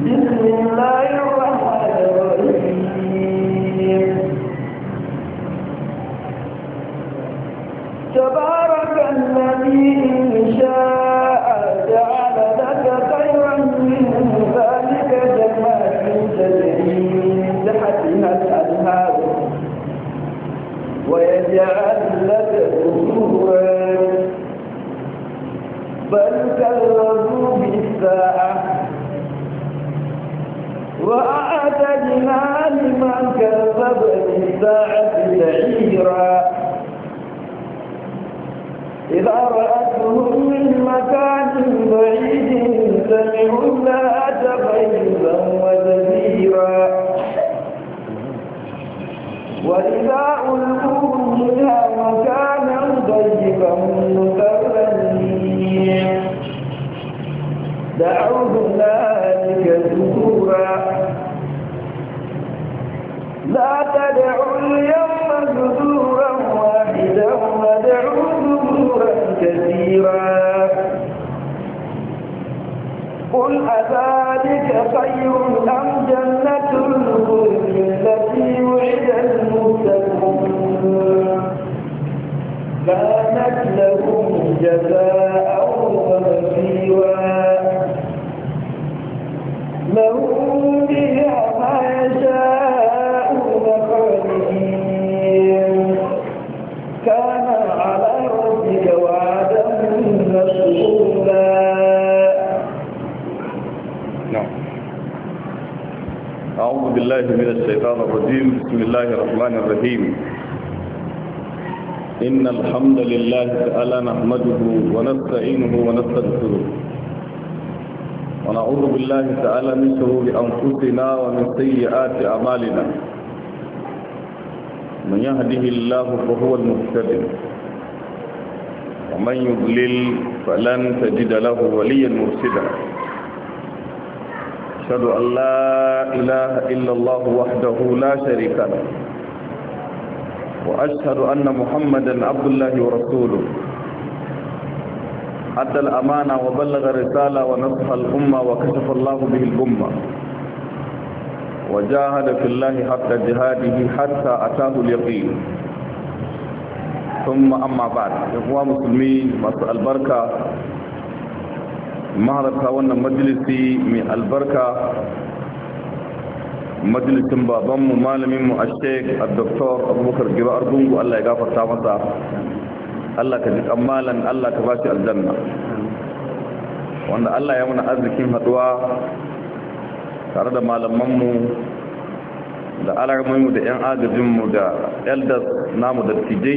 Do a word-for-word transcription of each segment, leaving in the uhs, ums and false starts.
بسم الله الرحمن الرحيم تبارك الذي إن شاء جعل لك خيرا من ذلك جنات تجري من تحتها الأنهار ويجعل لك قصورا بل كذبوا بالساعة وأعتدنا لمن كذب بالساعة سعيرا إذا رأتهم من مكان بعيد سمعوا لها تغيظا وزفيرا وإذا ألقوا منها مكانا ضيقا مقرنين دعوا هنالك ثبورا لا تدعوا اليوم ثبورا واحدا ودعوا ثبورا كثيرا قل أذلك خير أم جنة الخلد التي وعد المتقون كانت لهم جزاء ومصيرا لهم بها ما يشاءون خالدين كان على ربك وعدا مسئولا. أعوذ بالله من الشيطان الرجيم. بسم الله الرحمن الرحيم. إن الحمد لله تعالى نحمده ونستعينه ونستغفره ونعوذ بالله تعالى من شرور أنفسنا ومن سيئات أعمالنا. من يهده الله فهو المهتدي ومن يضلل فلن تجد له وليا مرشدا. أشهد أن لا إله إلا الله وحده لا شريك له وأشهد أن محمدا عبد الله ورسوله أدى الأمانة وبلغ الرسالة ونصح الأمة وكشف الله به الأمة وجاهد في الله حتى جهاده حتى أتاه اليقين. ثم أما بعد إخوة مسلمين مساء البركة maharata wannan majalisi mai albarka majalisin babanmu malaminmu a sheik a doktor abubakar giro argungu. Allah ya gafarta masa, Allah ka ji kammalan, Allah ka bashi aljanna. Wanda Allah ya muna arzikin haduwa tare da malamanmu da alarmanmu da 'yan agajinmu da elders namu da tijai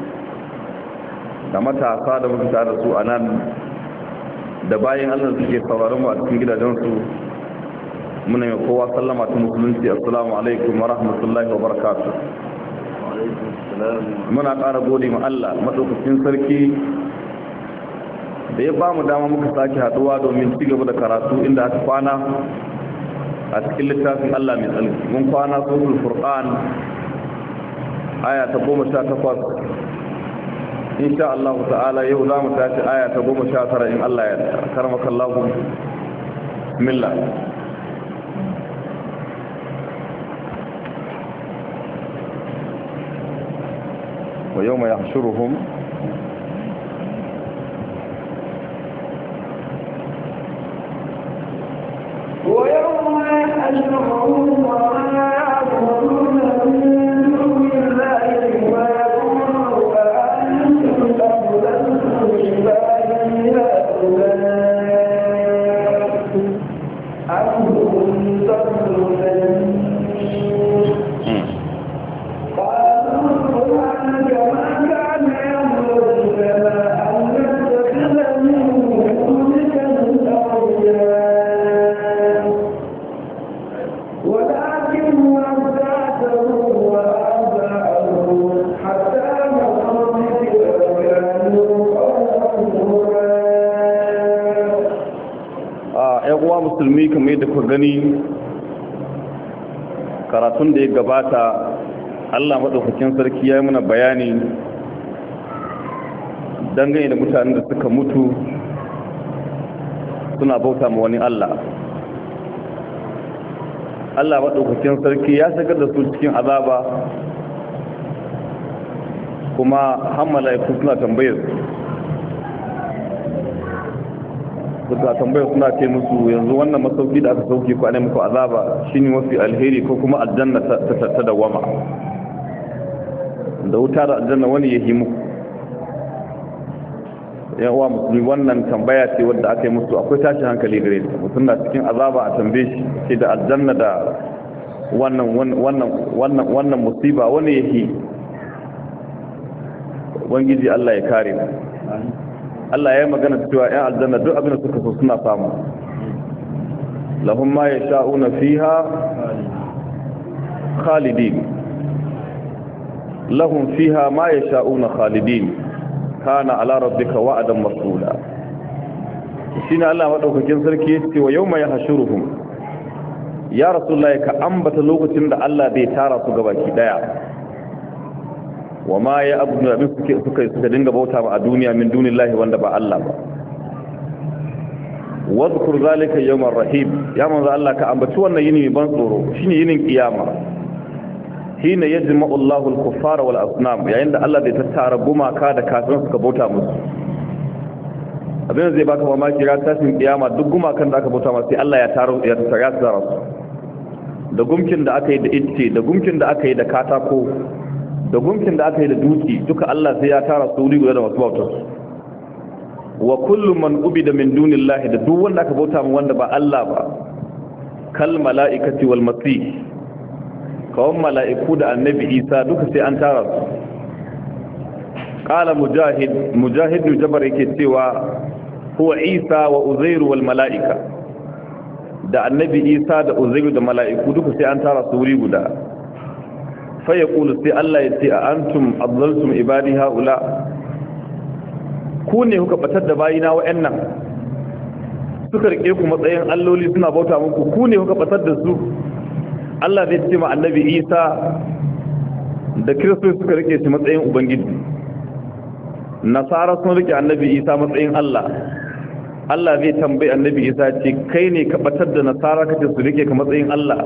da matasa da muka tare da su a nan da bayan Allah suke sauraron mu a cikin gidajensu. muna yi kowa sallama ta musulunci. Assalamu alaikum wa rahmatullahi wa barakatuh. Muna ƙara gode ma Allah madaukakin sarki da ya ba mu dama muka sake haduwa domin ci gaba da karatu inda aka kwana a cikin littafin Allah mai tsarki. Mun kwana suratul Furqan aya ta goma sha takwas. insha Allah ta'ala yau za mu tashi aya ta goma sha tara in Allah ya karmaka Allah. Bismillah. wa yawma yahshuruhum wa yawma yahshuruhum wa la ya'buduna min dunillahi wa musulmi kamar yadda ku gani karatun da ya gabata Allah madaukakin sarki ya yi mana bayani dangane da mutanen da suka mutu suna bauta ma wani Allah Allah madaukakin sarki ya shigar da su cikin azaba kuma har mala'iku suna tambayar suka tambayar suna ce musu yanzu wannan masauki da aka sauke ku ana muku azaba shine mafi alheri ko kuma aljanna ta ta dawama da wuta da aljanna wani ya himu yawa musulmi wannan tambaya ce wadda aka yi musu akwai tashi hankali gare ta mutum na cikin azaba a tambaye shi ce da aljanna da wannan wannan wannan wannan musiba wani yake ubangiji Allah ya kare mu Allah ya yi magana cewa ƴan aljanna duk abin da suka so suna samu lahum ma yasha'una fiha khalidin lahum fiha ma yasha'una khalidin kana ala rabbika wa'dan mas'ula shine Allah madaukakin sarki yace wa yawma yahshuruhum ya rasulullahi ka ambata lokacin da Allah bai tara su gabaki daya wa ma ya abudu abin suke suka suka dinga bauta ba a duniya min dunillahi wanda ba Allah ba wadhkur zalika yawmar rahim ya manzo Allah ka ambaci wannan yini ban tsoro shine yinin kiyama hina yajma'u Allahu al-kuffara wal asnam yayin da Allah zai tattara gumaka da kafirin suka bauta musu abin zai baka mamaki ran tashin kiyama duk gumakan da aka bauta musu sai Allah ya taro ya tsara su da gumkin da aka yi da itce da gumkin da aka yi da katako da gumkin da aka yi da duki duka Allah sai ya tara su wuri guda da masu bautar su wa kullu man ubida min dunillahi da duk wanda aka bauta mu wanda ba Allah ba kal mala'ikati wal masih kawon mala'iku da annabi Isa duka sai an tara su qala mujahid mujahid jabar yake cewa huwa Isa wa Uzairu wal mala'ika da annabi Isa da Uzairu da mala'iku duka sai an tara su wuri guda fa yaqulu sai Allah ya ce a antum adlaltum ibadi haula ku ne kuka batar da bayina wa'annan suka rike ku matsayin alloli suna bauta muku ku ne kuka batar da su Allah zai ce ma annabi Isa da Kiristoci suka rike shi matsayin ubangiji nasara sun rike annabi Isa matsayin Allah Allah zai tambayi annabi Isa ce kai ne ka batar da nasara kace su rike ka matsayin Allah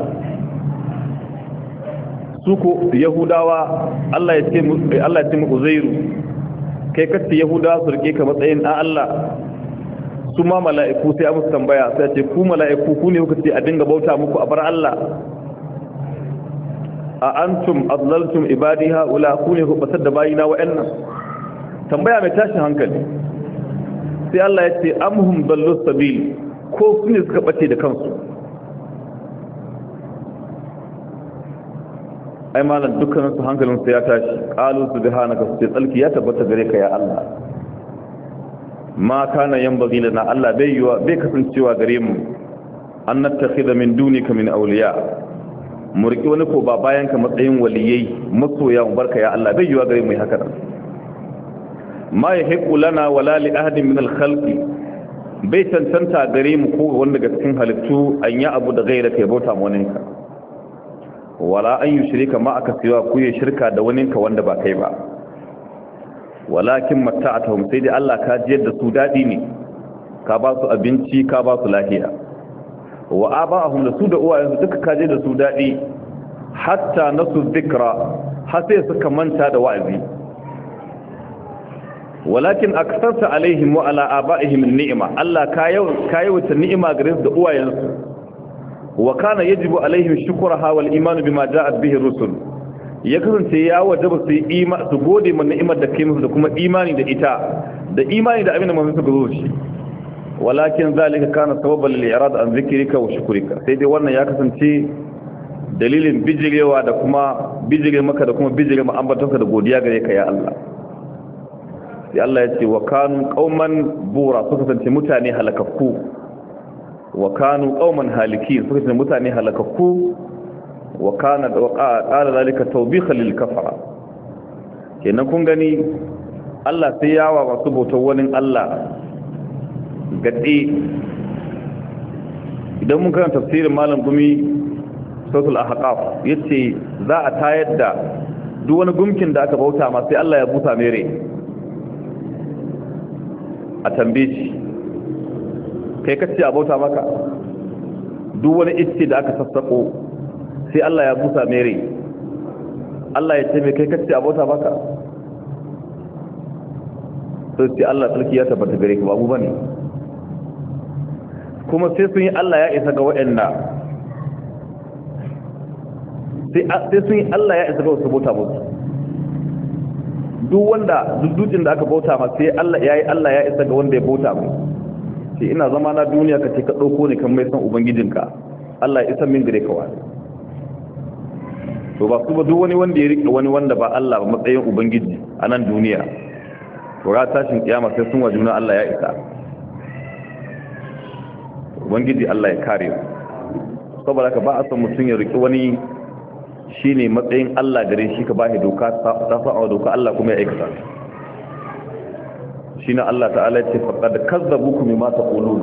su ko yahudawa Allah ya ce musu Allah ya ce muku Uzairu kai kace yahudawa su rike ka matsayin dan Allah su ma mala'iku sai a musu tambaya sai ce ku mala'iku ku ne kuka ce a dinga bauta muku a bar Allah a antum adlaltum ibadi haula ku ne ku batar da bayina wa'annan tambaya mai tashin hankali sai Allah ya ce amhum dallu sabil ko su ne suka bace da kansu ai malan dukkanin su hankalin su ya tashi qalu subhanaka sai tsalki ya tabbata gare ka ya Allah ma kana yanbaghi lana Allah bai yiwa bai kasancewa gare mu an nattakhidha min dunika min awliya murki wani ko ba bayan ka matsayin waliyai masoya mu barka ya Allah bai yiwa gare mu haka ma yahiqu lana wala li ahadin min al-khalqi bai tantanta gare mu ko wanda daga cikin halittu an ya abu da gaira kai bauta mu waninka wala an yushrika ma aka siwa ku yi shirka da waninka wanda ba kai ba walakin mata'atuhum sai dai Allah ka jiyar da su dadi ne ka ba su abinci ka ba su lafiya wa aba'ahum da su da uwayensu duka ka jiyar da su dadi hatta nasu dhikra har sai suka manta da wa'azi walakin aksarta alaihim wa ala aba'ihim ni'ma Allah kayi wata ni'ima gare su da uwayensu wa kana yajibu alaihim shukruha wal iman bima ja'at bihi rusul ya kasance ya wajaba su yi ima su gode mana ni'imar da kai musu da kuma imani da ita da imani da abin da manzon suka zo shi walakin zalika kana sababan lil i'rad an zikrika wa shukrika sai dai wannan ya kasance dalilin bijirewa da kuma bijire maka da kuma bijire mu ambatonka da godiya gare ka ya Allah sai Allah ya ce wa kanu qauman bura suka kasance mutane halakakku wa kanu qauman halikin suka kasance mutane halakakku wa kana wa qala zalika tawbihan lil kafara kenan kun gani Allah sai yawa masu bautar wani Allah gade idan mun karanta tafsirin malam gumi suratul ahqaf yace za a tayar da duk wani gumkin da aka bauta ma sai Allah ya buta mere a tambaye shi kai kace a bauta maka duk wani ice da aka sassako sai Allah ya busa mere Allah ya ce mai kai kace abota baka sai sai Allah sarki ya tabbata gare ka babu bane kuma sai sun yi Allah ya isa ga waɗanda sai sun yi Allah ya isa ga wasu bauta musu duk wanda duk dutsen da aka bauta ma sai Allah ya yi Allah ya isa ga wanda ya bauta mai sai ina zama na duniya ka ce ka ɗauko ne kan mai san ubangijinka Allah ya isa min gare ka wani to ba su ba duk wani wanda ya riƙe wani wanda ba Allah ba matsayin ubangiji a nan duniya to ra tashin kiyama sai sun wajuna Allah ya isa ubangiji Allah ya kare mu saboda ka ba a san mutum ya riƙe wani shine matsayin Allah gare shi ka bashi doka ta sa'a doka Allah kuma ya aikata shine Allah ta'ala ya ce faqad kazzabukum bima taqulun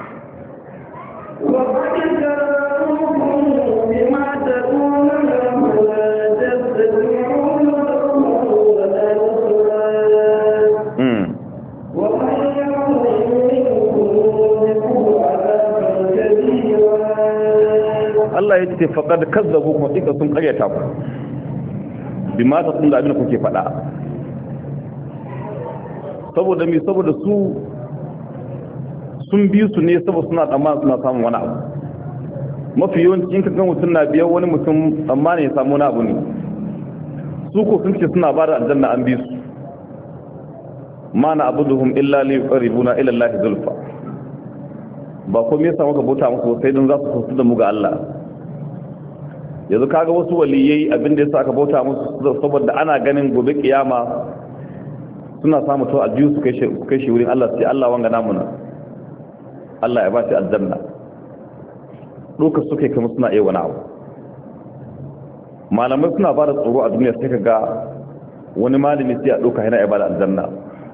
wa qad kazzabukum bima taqulun la tasbi'una wa la mm wa man Allah ya ce faqad kazzabukum hakika sun karyata ku bima taqulun da abin da kuke faɗa saboda me saboda su sun biyu su ne saboda suna tsammanin suna samun wani abu mafi yawanci in ka ga mutum na biyan wani mutum tsammanin ya samu wani abu ne su ko sun ce suna ba da aljanna an bi su ma na abuduhum illa li yuqarribuna ila Allah zulfa ba ko me yasa muka bauta musu sai don za su kusa da mu ga Allah yanzu kaga wasu waliyai abinda yasa aka bauta musu saboda ana ganin gobe kiyama suna samu to aljihu su kai shi kai shi wurin Allah sai Allah wanga namu na Allah ya ba shi aljanna doka suke kuma suna iya wani abu malamai suna ba da tsoro a duniya sai kaga wani malami sai a doka yana ibada aljanna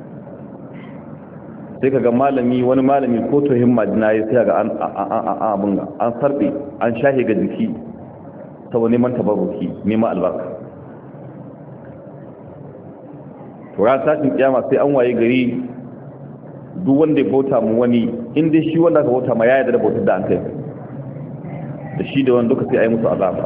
sai kaga malami wani malami ko to himma dinayi sai kaga an an an sarbe an shahe ga jiki saboda neman tabarruki neman albarka to ran tashin kiyama sai an waye gari duk wanda ya bauta mu wani inda shi wanda ka bauta ma ya yarda da bautar da an kai da shi da wanda duka sai ayi musu azaba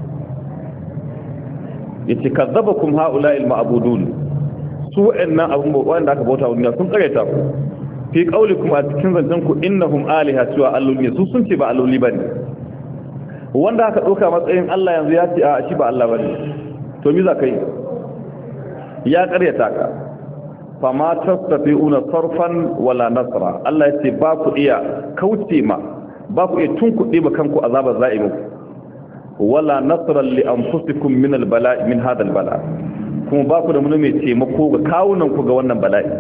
yace kazzabakum haula'il ma'budun su wa'annan abun wanda aka bauta wani sun kareta ku fi qaulikum a cikin zancen ku innahum alihatu wa alluni su sun ce ba alloli bane wanda aka ɗauka matsayin Allah yanzu ya ce a shi ba Allah ba ne to mi za ka yi ya ƙaryata ka fama tastafi'una sarfan wala nasra Allah ya ce ba ku iya kauce ma ba ku iya tunkuɗe ba kanku azabar za'imu wala nasran li anfusikum min albala'i min hada albala kuma ba ku da mun mai taimako ga kawunan ku ga wannan bala'i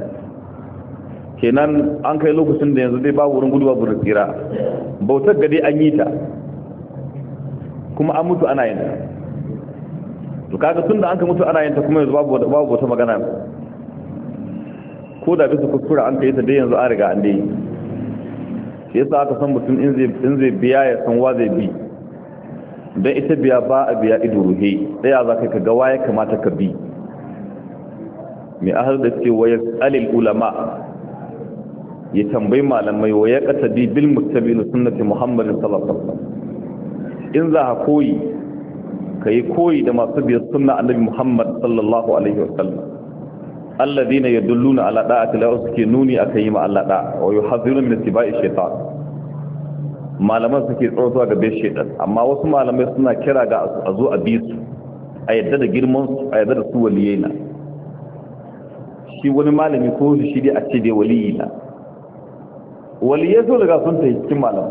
kenan an kai lokacin da yanzu dai babu wurin gudu babu tsira bautar gade an yi ta kuma an mutu ana yin ta to kaga tunda an ka mutu ana yin ta kuma yanzu babu babu wata magana ko da bisa kuskura an kai ta dai yanzu an riga an dai shi yasa aka san mutum in zai in zai biya ya san wa zai bi dan ita biya ba a biya ido ruhe daya za ka ga waye kamata ka bi mai ahal da ce waya alil ulama ya tambayi malamai waya qatadi bil muttabi'in sunnati muhammadin sallallahu alaihi wasallam in za ka koyi ka yi koyi da masu biyar sunna annabi Muhammad sallallahu alaihi wasallam alladhina yadulluna ala da'ati la suke nuni akan yi ma Allah da wa yuhadhiruna min ittiba'i shaytan malaman suke tsoro ga bai shaytan amma wasu malamai suna kira ga a zo a bi su a yadda da girman su a yadda da su waliyina shi wani malami ko shi dai a ce dai waliyina waliyai so daga sun ta cikin malamai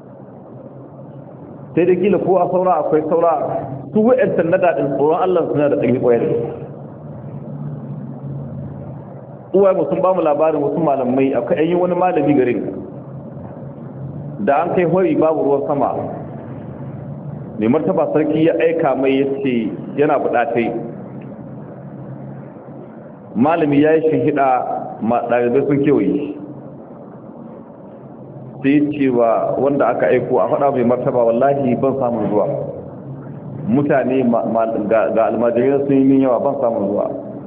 sai da kila ko a saura akwai saura su wa'yantar na daɗin tsoron Allah suna da ɗari ƙwayar uwaye mu sun ba mu labarin wasu malamai akwai yanyi wani malami garin da an kai hori babu ruwan sama mai martaba sarki ya aika mai ya ce yana buɗatai malami ya yi shahida ɗalibai sun kewaye sai cewa wanda aka aiko a faɗa mai martaba wallahi ban samun zuwa mutane ga almajirai sun yi min yawa ban samun zuwa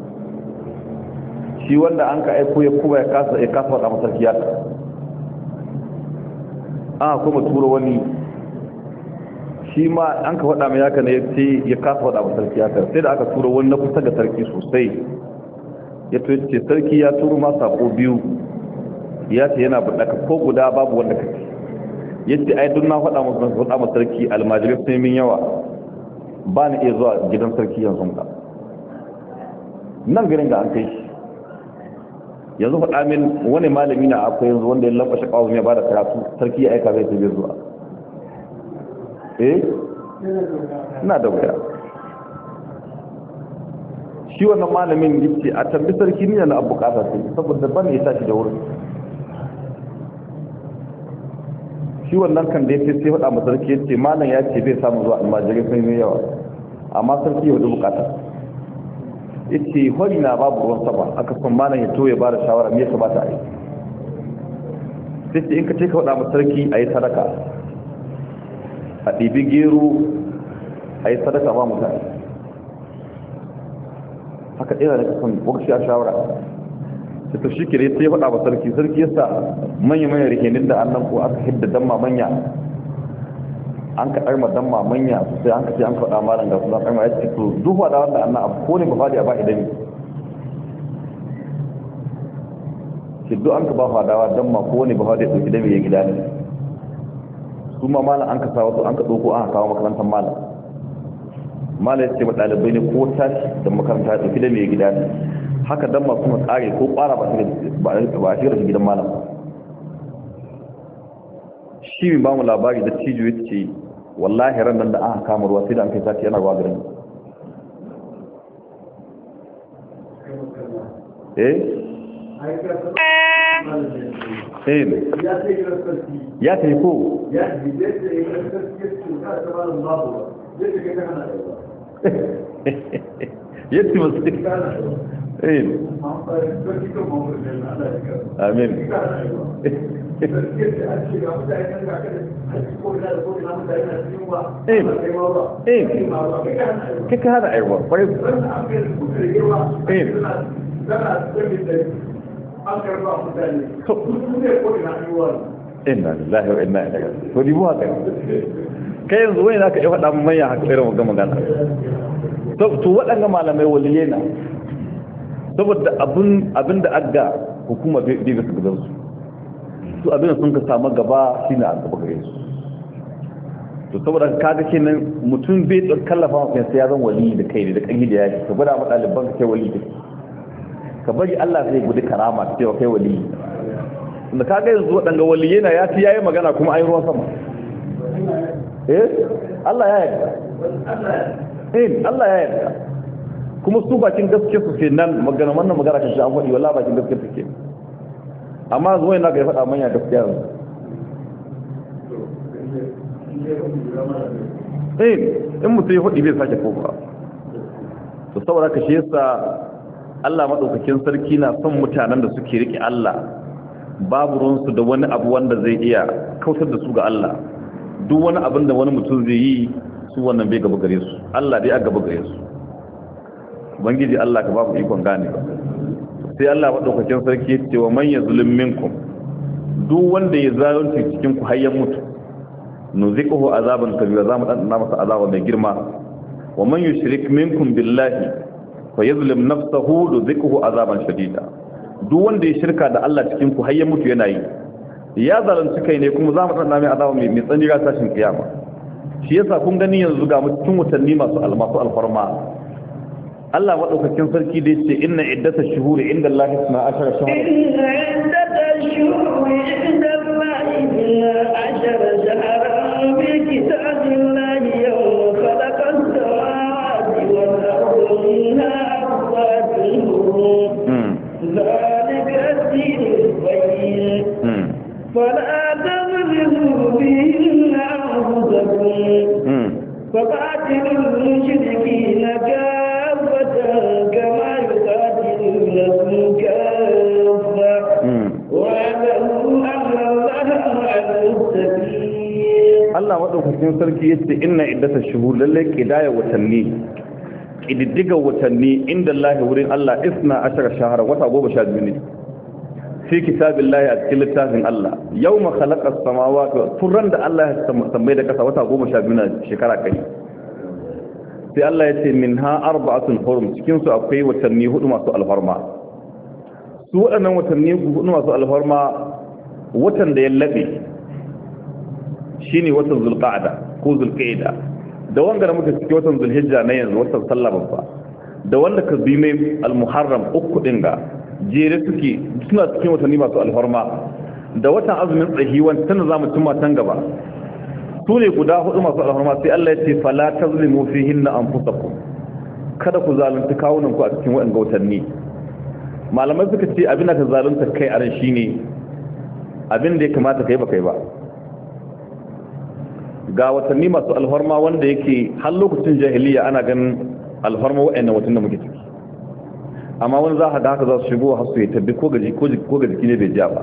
shi wanda an ka aiko ya kuma ya kasa ya kasa faɗa masarki ya an kuma tura wani shi ma an ka faɗa mai haka ne ya ce ya kasa faɗa wa sarki haka sai da aka tura wani na kusa ga sarki sosai ya ce sarki ya turo ma sako biyu ya ce yana buɗaka ko guda babu wanda kake ya ce ai duk na faɗa masu faɗa ma sarki almajirai sun yi min yawa ba ni iya zuwa gidan sarki yanzu ka nan garin ga an kai shi yanzu faɗa min wani malami na akwai yanzu wanda ya lambashe ƙawon ya ba da karatu sarki ya aika zai tafiye zuwa eh ina da wuya shi wannan malamin yace a tambi sarki ne na abu kasa sai saboda ban ya tashi da wurin shi wannan kan da yake sai faɗa masa sarki yace malam ya ce bai samu zuwa almajiri sai mai yawa amma sarki ya da bukata yace hori na babu ruwan sama aka san malam ya to ya bada shawara me ya kamata a yi sai in ka ce ka faɗa masa sarki ayi sadaka a ɗibi gero a yi sadaka ba mutane haka ɗaya da kasan wakshi a shawara da ta shi kire sai faɗa ba sarki sarki yasa manya-manya rikenin da annan ko aka hidda damma manya an ka ɗarma damma manya sai an ka ce an faɗa malam ga suna ɗarma ya ce to duk faɗa wanda annan abu ko ne ba faɗi a ba idani shi duk an ka ba faɗawa damma ko ne ba faɗi a ɗauki dami ya gida ne su ma malam an ka sa wasu an ka ɗauko an kawo makarantar malam malam ya ce ma ɗalibai ne ko tashi da makaranta ya ɗauki da mai gida ne haka dan masu kuma tsare ko ƙwara ba a shigar da gidan malam shi mai ba mu labari da cijo ya ce wallahi ran nan da aka kama ruwa sai da an kai sati yana ruwa garin eh eh ya ta yi ko ya ta yi yadda masu eh amin kika hada aiwa kwarai inna lillahi wa inna ilaihi raji'un to dibu haka kai yanzu wani zaka yi faɗa mun manya haka irin wannan magana to to waɗanga malamai waliyai na saboda abun abinda agga hukuma bai ga su gaban su to abin sun ka samu gaba shine a gaba gare su to saboda kaga kenan mutum bai kallafa maka sai ya zan wali da kai da kangi da yaki ka gwada ma ɗaliban ka kai wali da ka bari Allah zai gudu karama cewa kai wali da kaga yanzu waɗanga waliyai na ya ci yayi magana kuma ayi ruwan sama eh Allah ya yarda eh Allah ya yarda kuma su bakin gaskiya su ce nan magana wannan magana kan shi an faɗi wallahi bakin gaskiya su ke amma zuwa yana ga ya faɗa manya gaskiya eh in mutum ya faɗi bai sake kofa to saboda ka shi yasa Allah madaukakin sarki na son mutanen da suke rike Allah babu ruwansu da wani abu wanda zai iya kautar da su ga Allah duk wani abin da wani mutum zai yi su wannan bai gaba gare su Allah dai a gaba gare su ubangiji Allah ka ba ku ikon gane ba sai Allah madaukakin sarki ya ce wa man yazlim minkum duk wanda ya zalunci cikin ku hayyan mutu nuziquhu azaban kabira zamu dan na masa azaba mai girma wa man yushrik minkum billahi fa yazlim nafsahu nuziquhu azaban shadida duk wanda ya shirka da Allah cikin ku hayyan mutu yana yi ya zalunci kai ne kuma zamu dan na mai azaba mai tsanani ga tashin kiyama shi yasa kun gani yanzu ga cikin watanni masu almasu alfarma Allah madaukakin sarki da yace inna iddatash shuhuri inda Allah isna ashara shahra inna iddatash shuhuri inda Allah isna ashara shahra bi kitabillahi yawma khalaqas samawati wal ardi minha arba'atun dhalika ad-dinul qayyim fala tadhlimu bihinna anfusakum faqatilul mushrikeena كما يقاتلونكم كافة واعلموا أن الله مع المتقين. الله مدوكاkin sarki yace inna iddatash shuhur lalle kidaya watanni kididdiga watanni inda Allah wurin Allah isna ashara shahara wata goma sha biyu ne fi kitabillahi a cikin littafin Allah yawma khalaqa as-samawati turan da Allah ya sammai da kasa wata goma sha biyu na shekara kai sai Allah ya ce minha arba'atun hurum cikin su akwai watanni hudu masu alfarma su waɗannan watanni hudu masu alfarma watan da ya labe shine watan zulqa'da ko zulqa'da da wanda muke cikin watan zulhijja na yanzu watan sallah babba da wanda ka bi mai al-muharram uku din ga jere suke suna cikin watanni masu alfarma da watan azumin tsahiwan tana za mu cimma tan gaba su ne guda hudu masu alfarma sai Allah ya ce fala tazlimu fihinna anfusakum kada ku zalunta kawunan ku a cikin waɗannan watanni malamai suka ce abin da ka zalunta kai a ran shine abin da ya kamata kai ba kai ba ga watanni masu alfarma wanda yake har lokacin jahiliya ana ganin alfarma waɗannan watanni da muke ciki amma wani za a da haka za su shigo har su yi tabbi ko gaji ko ga jiki ne bai ja ba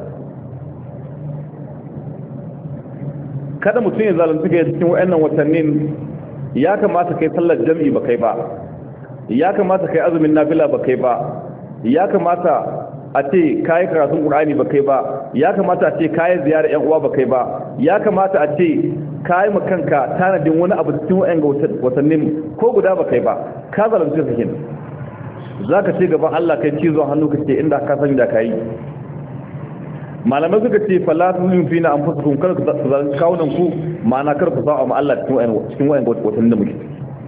kada mutum ya zalunci ga cikin wayannan watannin ya kamata kai sallar jami'i ba kai ba ya kamata kai azumin nafila ba kai ba ya kamata a ce kai karatun qur'ani ba kai ba ya kamata a ce kai ziyara yan uwa ba kai ba ya kamata a ce kai makanka tanadin wani abu cikin wayannan watannin ko guda ba kai ba ka zalunci sakin za ka ce gaban Allah kai cizon hannu ka ce inda ka sani da ka yi malamai suka ce falatu yin fi na an fasa kun kar ku zalunci kawunan ku ma'ana kar ku sa'a ma Allah cikin wayan watannin da muke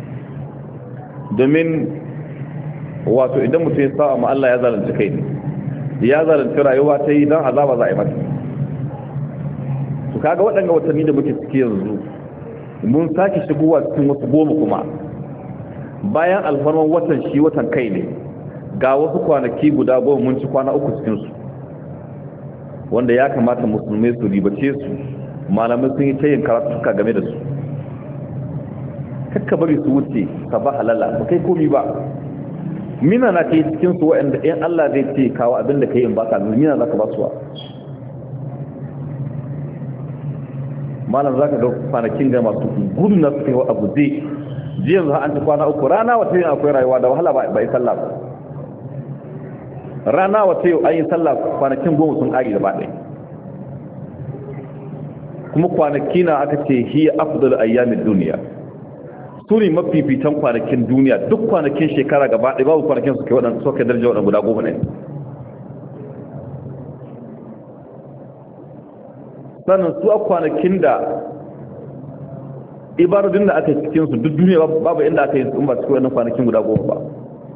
domin wato idan mutum ya sa'a ma Allah ya zalunci kai ne ya zalunci rayuwa ta yi don azaba za a yi mata su kaga waɗanda watanni da muke ciki yanzu mun sake shigowa cikin wasu goma kuma bayan alfarman watan shi watan kai ne ga wasu kwanaki guda goma mun ci kwana uku cikinsu wanda ya kamata musulmai su ribace su malamai sun yi tayin karatuka game da su kakka bari su wuce ka ba halala ba kai komi ba mina na kai cikinsu waɗanda ɗayan Allah zai ce kawo abin da ka yi in ba ka mina za ka ba suwa malam za ka ga kwanakin ga masu gudu na suka yi wa abu zai jiyan za an ci kwana uku rana wata yin akwai rayuwa da wahala ba yi sallah ba rana wata yau an yi sallah kwanakin goma sun ƙari gaba ɗaya kuma kwanaki na aka ce hiya afdal ayyamin duniya su ne mafifitan kwanakin duniya duk kwanakin shekara gaba ɗaya babu kwanakin suke waɗanda suke daraja waɗanda guda goma ne sannan su a kwanakin da ibadodin da aka yi cikinsu duk duniya babu inda aka yi sun ba cikin wannan kwanakin guda goma ba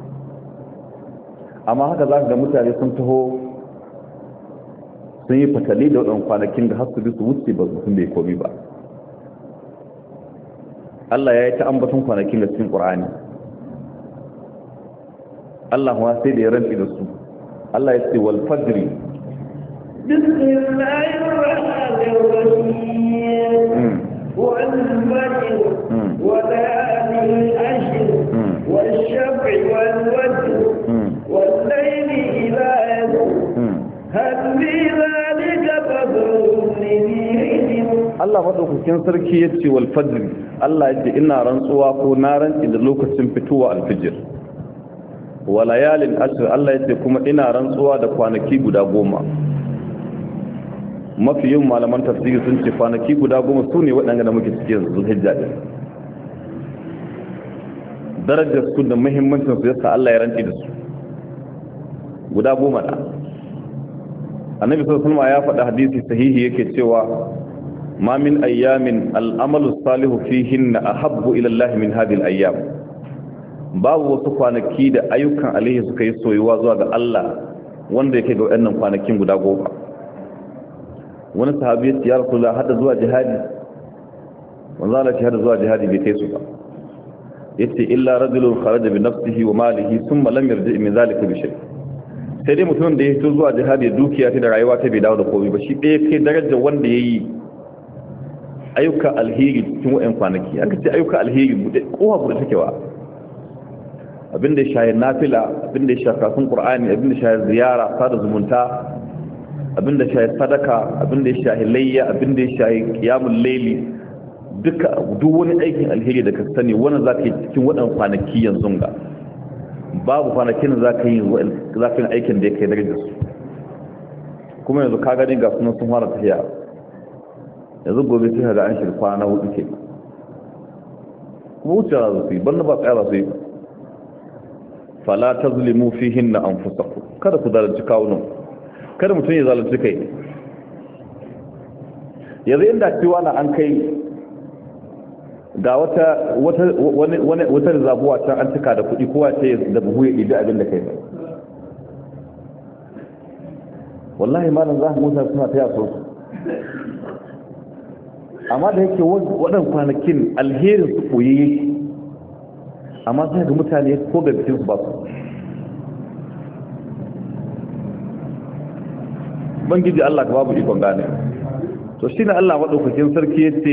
amma haka za ka ga mutane sun taho sun yi fatali da waɗannan kwanakin da har su bi su wuce ba sun bai komi ba Allah ya yi ta ambaton kwanakin da cikin ƙur'ani Allah ma sai da ya rantsi da su Allah ya ce wal fajri bismillahir rahmanir rahim والفجر وليالي العشر والشفع والوتر والليل إذا يسر هل في ذلك قدر لذي علم Allah madaukakin sarki yace wal fajr Allah yace ina rantsuwa ko na rantsi da lokacin fitowa alfijir wa layalin ashr Allah yace kuma ina rantsuwa da kwanaki guda goma mafi yin malaman tafsiri sun ce kwanaki guda goma su ne waɗanda da muke cikin zulhijja ɗin darajar su da muhimmancin su yasa Allah ya rantsi da su guda goma da annabi sallallahu alaihi ya faɗa hadisi sahihi yake cewa ma min ayyamin al'amalu salihu fihinna ahabbu ila Allah min hadhihi al-ayyam babu wasu kwanaki da ayyukan alaihi suka yi soyuwa zuwa ga Allah wanda yake ga waɗannan kwanakin guda goma wani sahabi ya ce ya rasulullah hada zuwa jihadi wanzu ala ce hada zuwa jihadi bai kai su ba yace illa rajulun kharaja bi nafsihi wa malihi thumma lam yarji min zalika bi shay sai dai mutumin da ya fito zuwa jihadi da dukiya ta da rayuwa ta bai dawo da komai ba shi ɗaya kai darajar wanda yayi ayyuka alheri cikin wa'in kwanaki an kace ayyuka alheri bude kowa bude take wa abinda ya shahi nafila abinda ya shafi karatun qur'ani abinda ya shahi ziyara sada zumunta abinda ya shahi sadaka abinda ya shahi layya abinda ya shahi qiyamul layli duka duk wani aikin alheri da ka sani wannan zaka yi cikin waɗannan kwanaki yanzu ga babu kwanakin da zaka yi zaka yi aikin da yake darajar su kuma yanzu ka gani ga sunan sun fara tafiya yanzu gobe sai ga an shirfa na hudu ke kuma wuce za su yi banda ba tsaya za su yi fala ta zulimu fi hinna an fusaku kada ku zalunci kawunan kada mutum ya zalunci kai yanzu inda cewa na an kai ga wata wata rizabuwa can an cika da kuɗi kowa ce da buhu ya ɗibi abin da kai ba wallahi malam za ku musa suna ta yaso su amma da yake waɗannan kwanakin alherin su koyi yake amma sai ga mutane ko ga bikin su ba su bangiji Allah ka babu ikon gane to shine Allah madaukakin sarki yace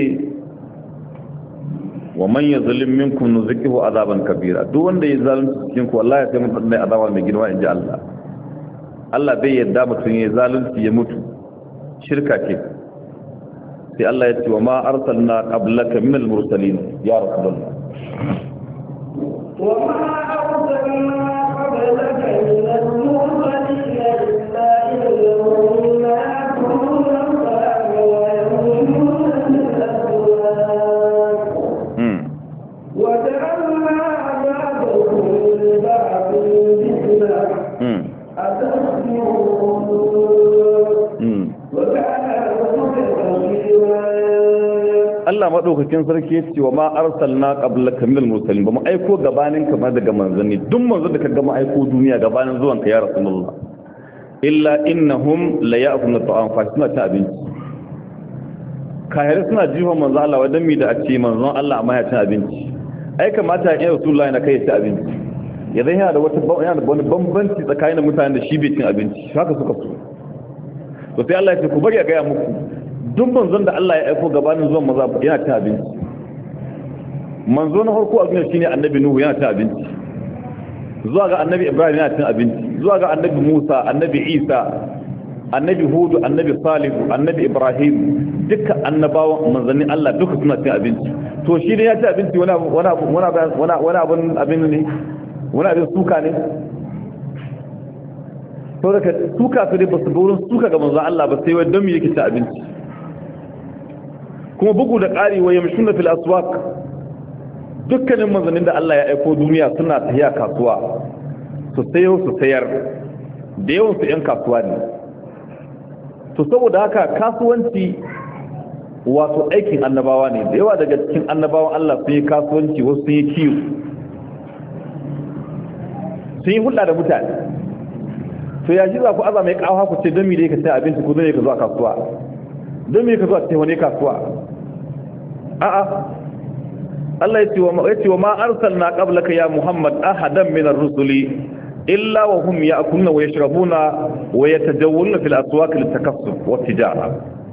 wa man yazlim minkum nuzikihu azaban kabira duk wanda ya zalunci cikin ku wallahi sai mun tsanne azaba mai girma inji Allah Allah bai yadda mutum ya zalunci ya mutu shirka ce sai Allah ya ce wa ma arsalna qablaka min al-mursalin ya rasulullah wa ma arsalna qablaka min al-mursalin illa inna kunna wa yamuna hmm wa ja'alna ba'dakum li ba'din fitna hmm Allah madaukakin sarki ya ce wa ma arsalna qablaka minal mursalin ba mu aiko gabanin ka ba daga manzanni duk manzo da ka gama aiko duniya gabanin zuwan ka ya rasulullah illa innahum la ya'kuluna ta'am fa suna ta abinci kayar suna jiwa manzo Allah wadan mi da a ce manzon Allah amma ya ci abinci ai kamata ya rasulullah na kai ya ci abinci yanzu yana da wata yana da wani bambanci tsakanin mutanen da shi bai cin abinci haka suka so to sai Allah ya ce ku bari a gaya muku duk manzon da Allah ya aiko gabanin zuwan maza yana cin abinci manzo na farko a duniya shine annabi Nuhu yana cin abinci zuwa ga annabi Ibrahim yana cin abinci zuwa ga annabi Musa annabi Isa annabi Hud annabi Salih annabi Ibrahim duka annabawan manzannin Allah duka suna cin abinci to shi ne ya ci abinci wani wani wani wani abun abin ne wani abin suka ne to da suka su ne ba su wurin suka ga manzan Allah ba sai wai don mu yake ci abinci kuma bugu da ƙari wa yamshuna fil aswaq dukkanin manzannin da Allah ya aiko duniya suna tafiya kasuwa su sayo su sayar da yawan su ƴan kasuwa ne to saboda haka kasuwanci wato aikin annabawa ne da yawa daga cikin annabawan Allah sun yi kasuwanci wasu sun yi kiwo sun yi hulɗa da mutane to ya ji za ku aza mai kawo ku ce don mi da ka sai abinci ko don ka zuwa kasuwa don mi ka zuwa ce wani kasuwa a'a Allah ya ce wa ya ce wa ma arsalna qablaka ya Muhammad ahadan min ar-rusuli illa wa hum ya'kuluna wa yashrabuna wa yatajawwaluna fil aswaq litakassub wa tijara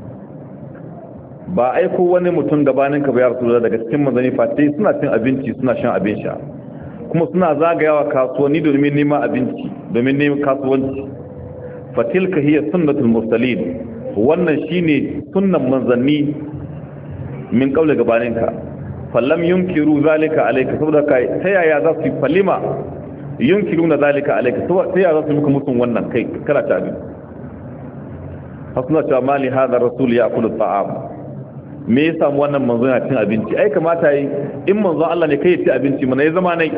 ba aiko wani mutum gabanin ka ba ya rasulullah daga cikin manzani fatai suna cin abinci suna shan abin sha kuma suna zagayawa kasuwanni domin neman abinci domin neman kasuwanci fatilka hiya sunnatul mursalin wannan shine sunnan manzanni min kaula gabaninka fallam yunkiru zalika alayka saboda kai ta yaya za su falima yunkiruna zalika alayka ta yaya za su muka mutun wannan kai kana ta abin hasuna ta mali hada rasul ya'kulu at'am me yasa mu wannan manzo yana cin abinci ai kamata yi in manzo Allah ne kai ya ci abinci mana ya zama nai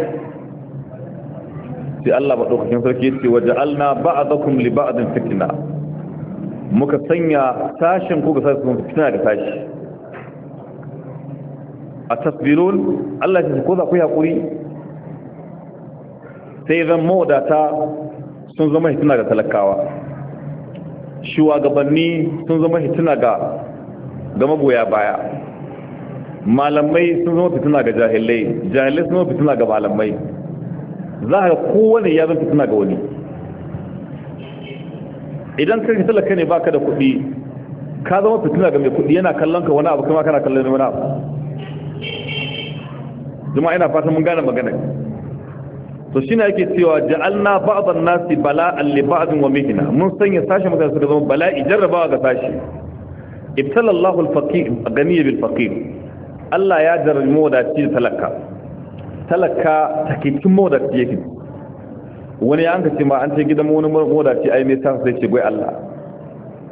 sai Allah madaukakin sarki yace waja'alna ba'dakum li ba'din fitna muka sanya sashin ku ga sashin fitna ga sashi atasbirun Allah ya ce ko za ku hakuri sai zan modata sun zama hituna ga talakawa shugabanni sun zama hituna ga ga magoya baya malamai sun zama fituna ga jahilai jahilai sun zama fituna ga malamai za ka kowane ya zama fituna ga wani idan kai talaka ne baka da kuɗi ka zama fituna ga mai kuɗi yana kallon ka wani abu kuma kana kallon wani abu jama'a ina fatan mun gane magana to shine yake cewa ja'alna ba'dhan nasi bala'an li ba'din wa mihna mun sanya sashi mutane suka zama bala'i jarrabawa ga sashi ibtala Allahu al-faqir ganiy bil faqir Allah ya jarrabi mawadaci da talaka talaka takitin mawadaci yake wani an ka ce ma an ce gidan wani mawadaci ai me san sai ce goyi Allah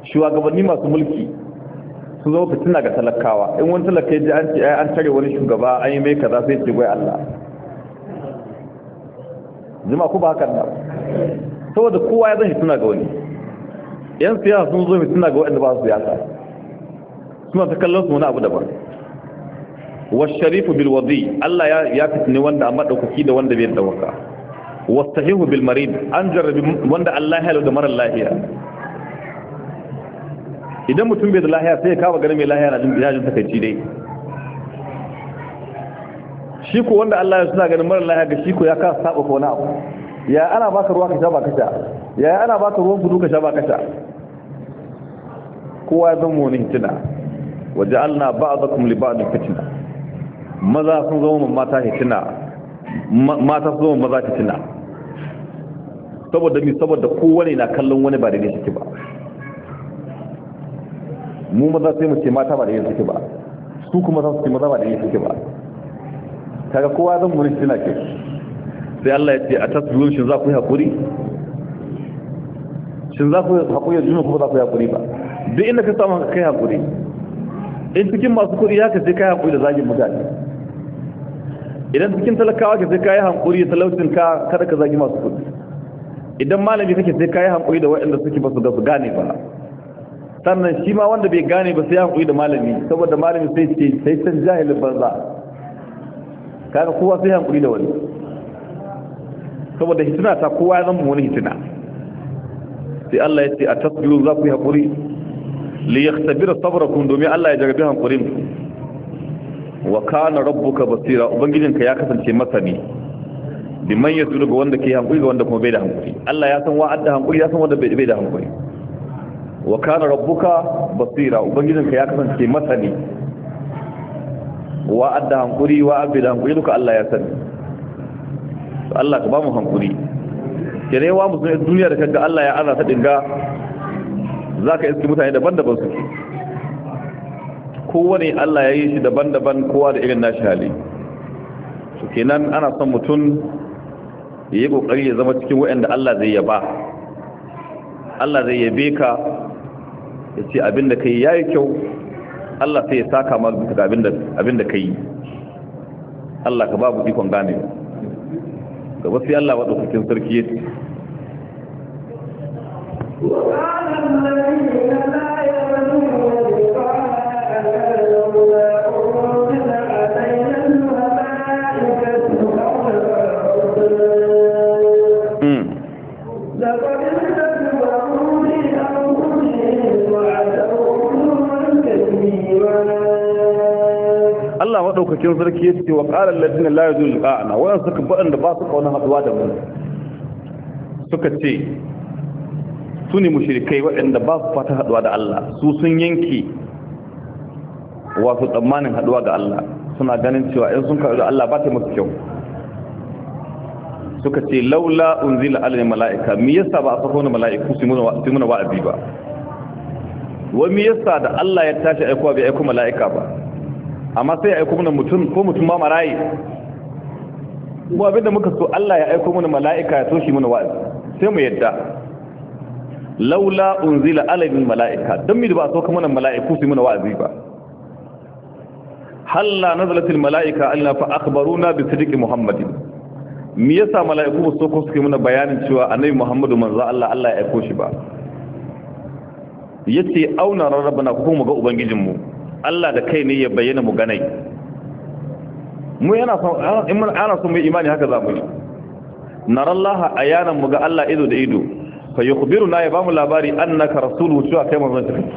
shugabanni masu mulki su zo fitina ga talakawa in wani talaka ya ji an ce ai an tare wani shugaba an yi mai kaza sai ce gwai Allah jima ku ba hakan nan saboda kowa ya zan fitina ga wani yan siyasa sun zo fitina ga waɗanda ba su siyasa suna ta kallon su wani abu daban washarifu bil wadi Allah ya ya fitini wanda amma daukaki da wanda bai dauka wastahihu bil marid an jarrabi wanda Allah ya halu da mara lafiya idan mutum bai da lafiya sai ya kawo ganin mai lafiya na jin yajin takeici dai shi ko wanda Allah ya suna ganin mara lafiya ga shi ko ya ka saba ko wani abu ya ana baka ruwa ka sha ba ka sha ya ana baka ruwan gudu ka sha ba ka sha kowa ya zama wani hitina waja'alna ba'dakum li ba'd fitna maza sun zama mata hitina mata sun zama maza hitina saboda mi saboda kowane na kallon wani ba da ne shi ba mu maza sai mu ce mata ba da ne suke ba su kuma za su ce maza ba da ne suke ba kaga kowa zan mun hitina ke sai Allah ya ce a tasbihun shin za ku yi hakuri shin za ku yi hakuri da kuma za ku yi hakuri ba duk inda ka samu kai hakuri in cikin masu kudi haka sai kai hakuri da zagin mutane idan cikin talakawa ka sai kai hankuri da talaucin ka kada ka zagi masu kudi idan malami kake sai kai hankuri da waɗanda suke ba su ga su gane ba sannan shi ma wanda bai gane ba sai hankuri da malami saboda malami sai ce sai san jahilin banza kaga kowa sai hankuri da wani saboda hitina ta kowa ya zama wani hitina sai Allah ya ce a tasbiru za ku yi hakuri li yakhtabira sabrakum domin Allah ya jarabi hankurin wa kana rabbuka basira ubangijinka ya kasance masani biman yasuru ga wanda ke hankuri ga wanda kuma bai da hankuri Allah ya san wa'adda hankuri ya san wanda bai da hankuri wa kana rabbuka basira ubangijinka ya kasance masani wa'adda hankuri wa'abbi da hankuri duka Allah ya sani Allah ka ba mu hankuri kerewa musulmi duniya da kaga Allah ya ana ta dinga zaka iske mutane daban-daban suke kowane Allah ya yi shi daban-daban kowa da irin nashi hali su kenan ana son mutum ya yi kokari ya zama cikin waɗanda Allah zai yaba Allah zai yabe ka ya ce abinda ka yi ya yi kyau Allah sai ya saka ma ga abinda ka yi Allah ka babu ikon gane gaba sai Allah wadda cikin sarki ya ce Allah maɗaukakin sarki ya ce wa ƙarar ladina la yadu liqa'ana wayan suka waɗanda ba su kauna haɗuwa da mu suka ce su ne mushrikai waɗanda ba su fata haɗuwa da Allah su sun yanke wasu tsammanin haɗuwa ga Allah suna ganin cewa in sun kaɗu da Allah ba ta musu kyau suka ce laula unzila alal mala'ika me yasa ba a sako wani mala'iku su muna wa'azi ba wai me yasa da Allah ya tashi aikowa bai aiko mala'ika ba amma sai ya aiko mana mutum ko mutum ma marayi mu abinda muka so Allah ya aiko mana mala'ika ya toshi mana wa'azi sai mu yadda laula unzila alayhi mala'ika dan mi da ba so kuma mana mala'iku su mana wa'azi ba halla nazalat al mala'ika alla fa akhbaruna bi sidqi muhammadin me yasa mala'iku ba so ko su mana bayanin cewa annabi muhammadu manzo Allah Allah ya aiko shi ba yace auna rabbana ko mu ga ubangijinmu Allah da kai ne ya bayyana mu ganai mu yana son in mun ana son mu imani haka za mu yi narallaha ayanan mu ga Allah ido da ido fa yukhbiruna ya bamu labari annaka rasuluhu cewa kai manzon sa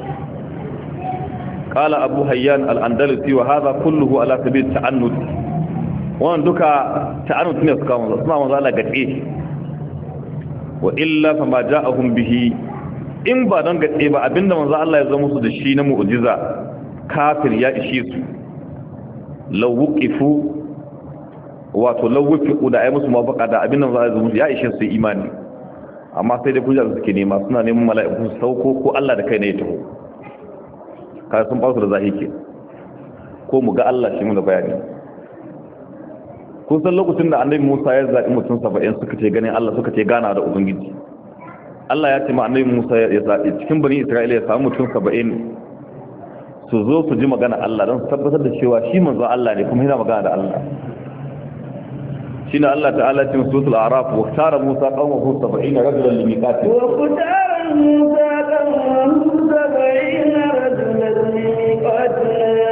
qala abu hayyan al-andalusi wa hadha kulluhu ala sabil ta'annud wannan duka ta'annud ne suka manzo kuma manzo Allah gace wa illa fama ja'ahum bihi in ba don gace ba abinda manzo Allah ya zama musu da shi na mu'jiza kafir ya ishe su lawuqifu wato lawuqifu da ai musu mafaka da abin nan za a zuwa ya ishe su imani amma sai dai kujar suke nema suna neman mala'iku su sauko ko Allah da kai ne ya taho kai sun ba su da zahike ko mu ga Allah shi mu da bayani kun san lokacin da annabi Musa ya zaɓi mutum saba'in suka ce ganin Allah suka ce gana da ubangiji Allah ya ce ma annabi Musa ya zaɓi cikin bani Isra'ila ya samu mutum saba'in su zo su ji magana Allah don su tabbatar da cewa shi manzo Allah ne kuma yana magana da Allah shine Allah ta'ala cikin suratul a'raf wa tara Musa qawmuhu sab'ina rajulan limiqati wa qutara Musa qawmuhu sab'ina rajulan limiqati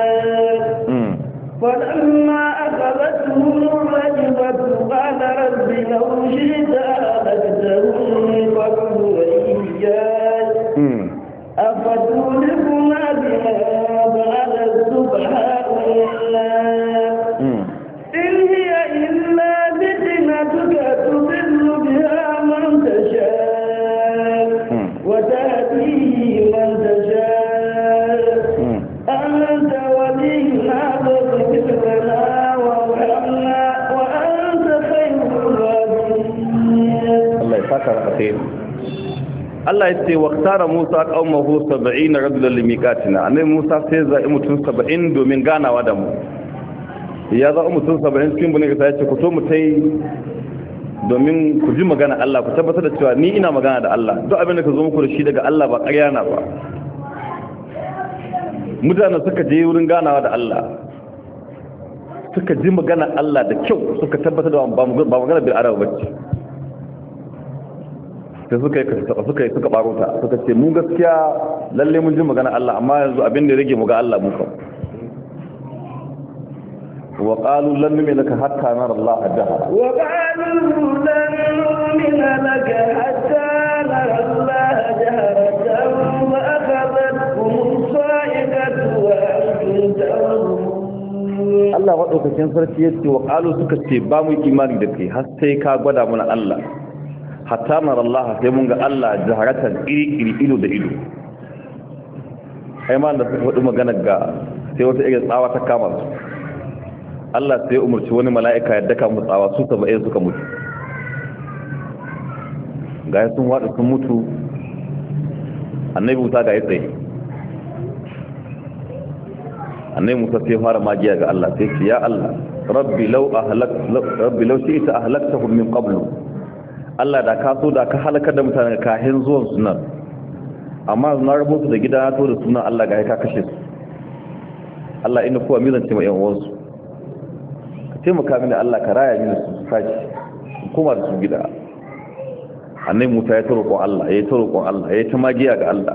falamma akhadhatuhum al-rajfatu qala rabbi law shi'ta ahlaktahum min qablu wa iyyaya afatuhlikuna bima fa'ala as-subha'u lillah in hiya illa فتنتك تضل بها من تشاء وتهدي من تشاء أنت ولينا فاغفر لنا وارحمنا وأنت خير الراحمين. الله يفكر خير. Allah ya ce waqtara Musa qaumahu sab'ina rajulan limiqatina annabi Musa sai zai mutum saba'in domin ganawa da mu ya za mutum saba'in cikin bane ya ce ku to mu tai domin ku ji magana Allah ku tabbatar da cewa ni ina magana da Allah duk abin da ka zo muku da shi daga Allah ba ƙarya na ba mutane suka je wurin ganawa da Allah suka ji magana Allah da kyau suka tabbatar da ba magana bil arab bace sai suka yi suka yi suka baro ta suka ce mu gaskiya lalle mun ji magana Allah amma yanzu abin da ya rage mu ga Allah mu kawai وقالوا لن نؤمن لك حتى نرى الله جهرا وقالوا لن نؤمن لك حتى نرى الله جهرة فأخذتهم الصاعقة وأنتم تنظرون الله wadaukakin sarki yace wa qalu suka ce ba mu imani da kai har sai ka gwada mana Allah hatta nara Allah sai mun ga Allah jaharatan iri iri ido da ido ai ma da suka faɗi magana ga sai wata irin tsawa ta kama su Allah sai umarci wani mala'ika ya daka musu tsawa su saba'in suka mutu ga sun waɗa sun mutu annabi Musa ga ya tsaye annabi Musa sai fara magiya ga Allah sai ce ya Allah rabbi law ahlak rabbi law shi'ta ahlaktahum min qablu Allah da ka so da ka halakar da mutane kahin zuwan sunan amma na rubuta da gida to da sunan Allah ga ka kashe su Allah inna kuwa mizance ma yan uwansu taimaka mini Allah ka raya mini su fashi kuma da su gida annai Musa ya taro kon Allah ya taro kon Allah ya ta magiya ga Allah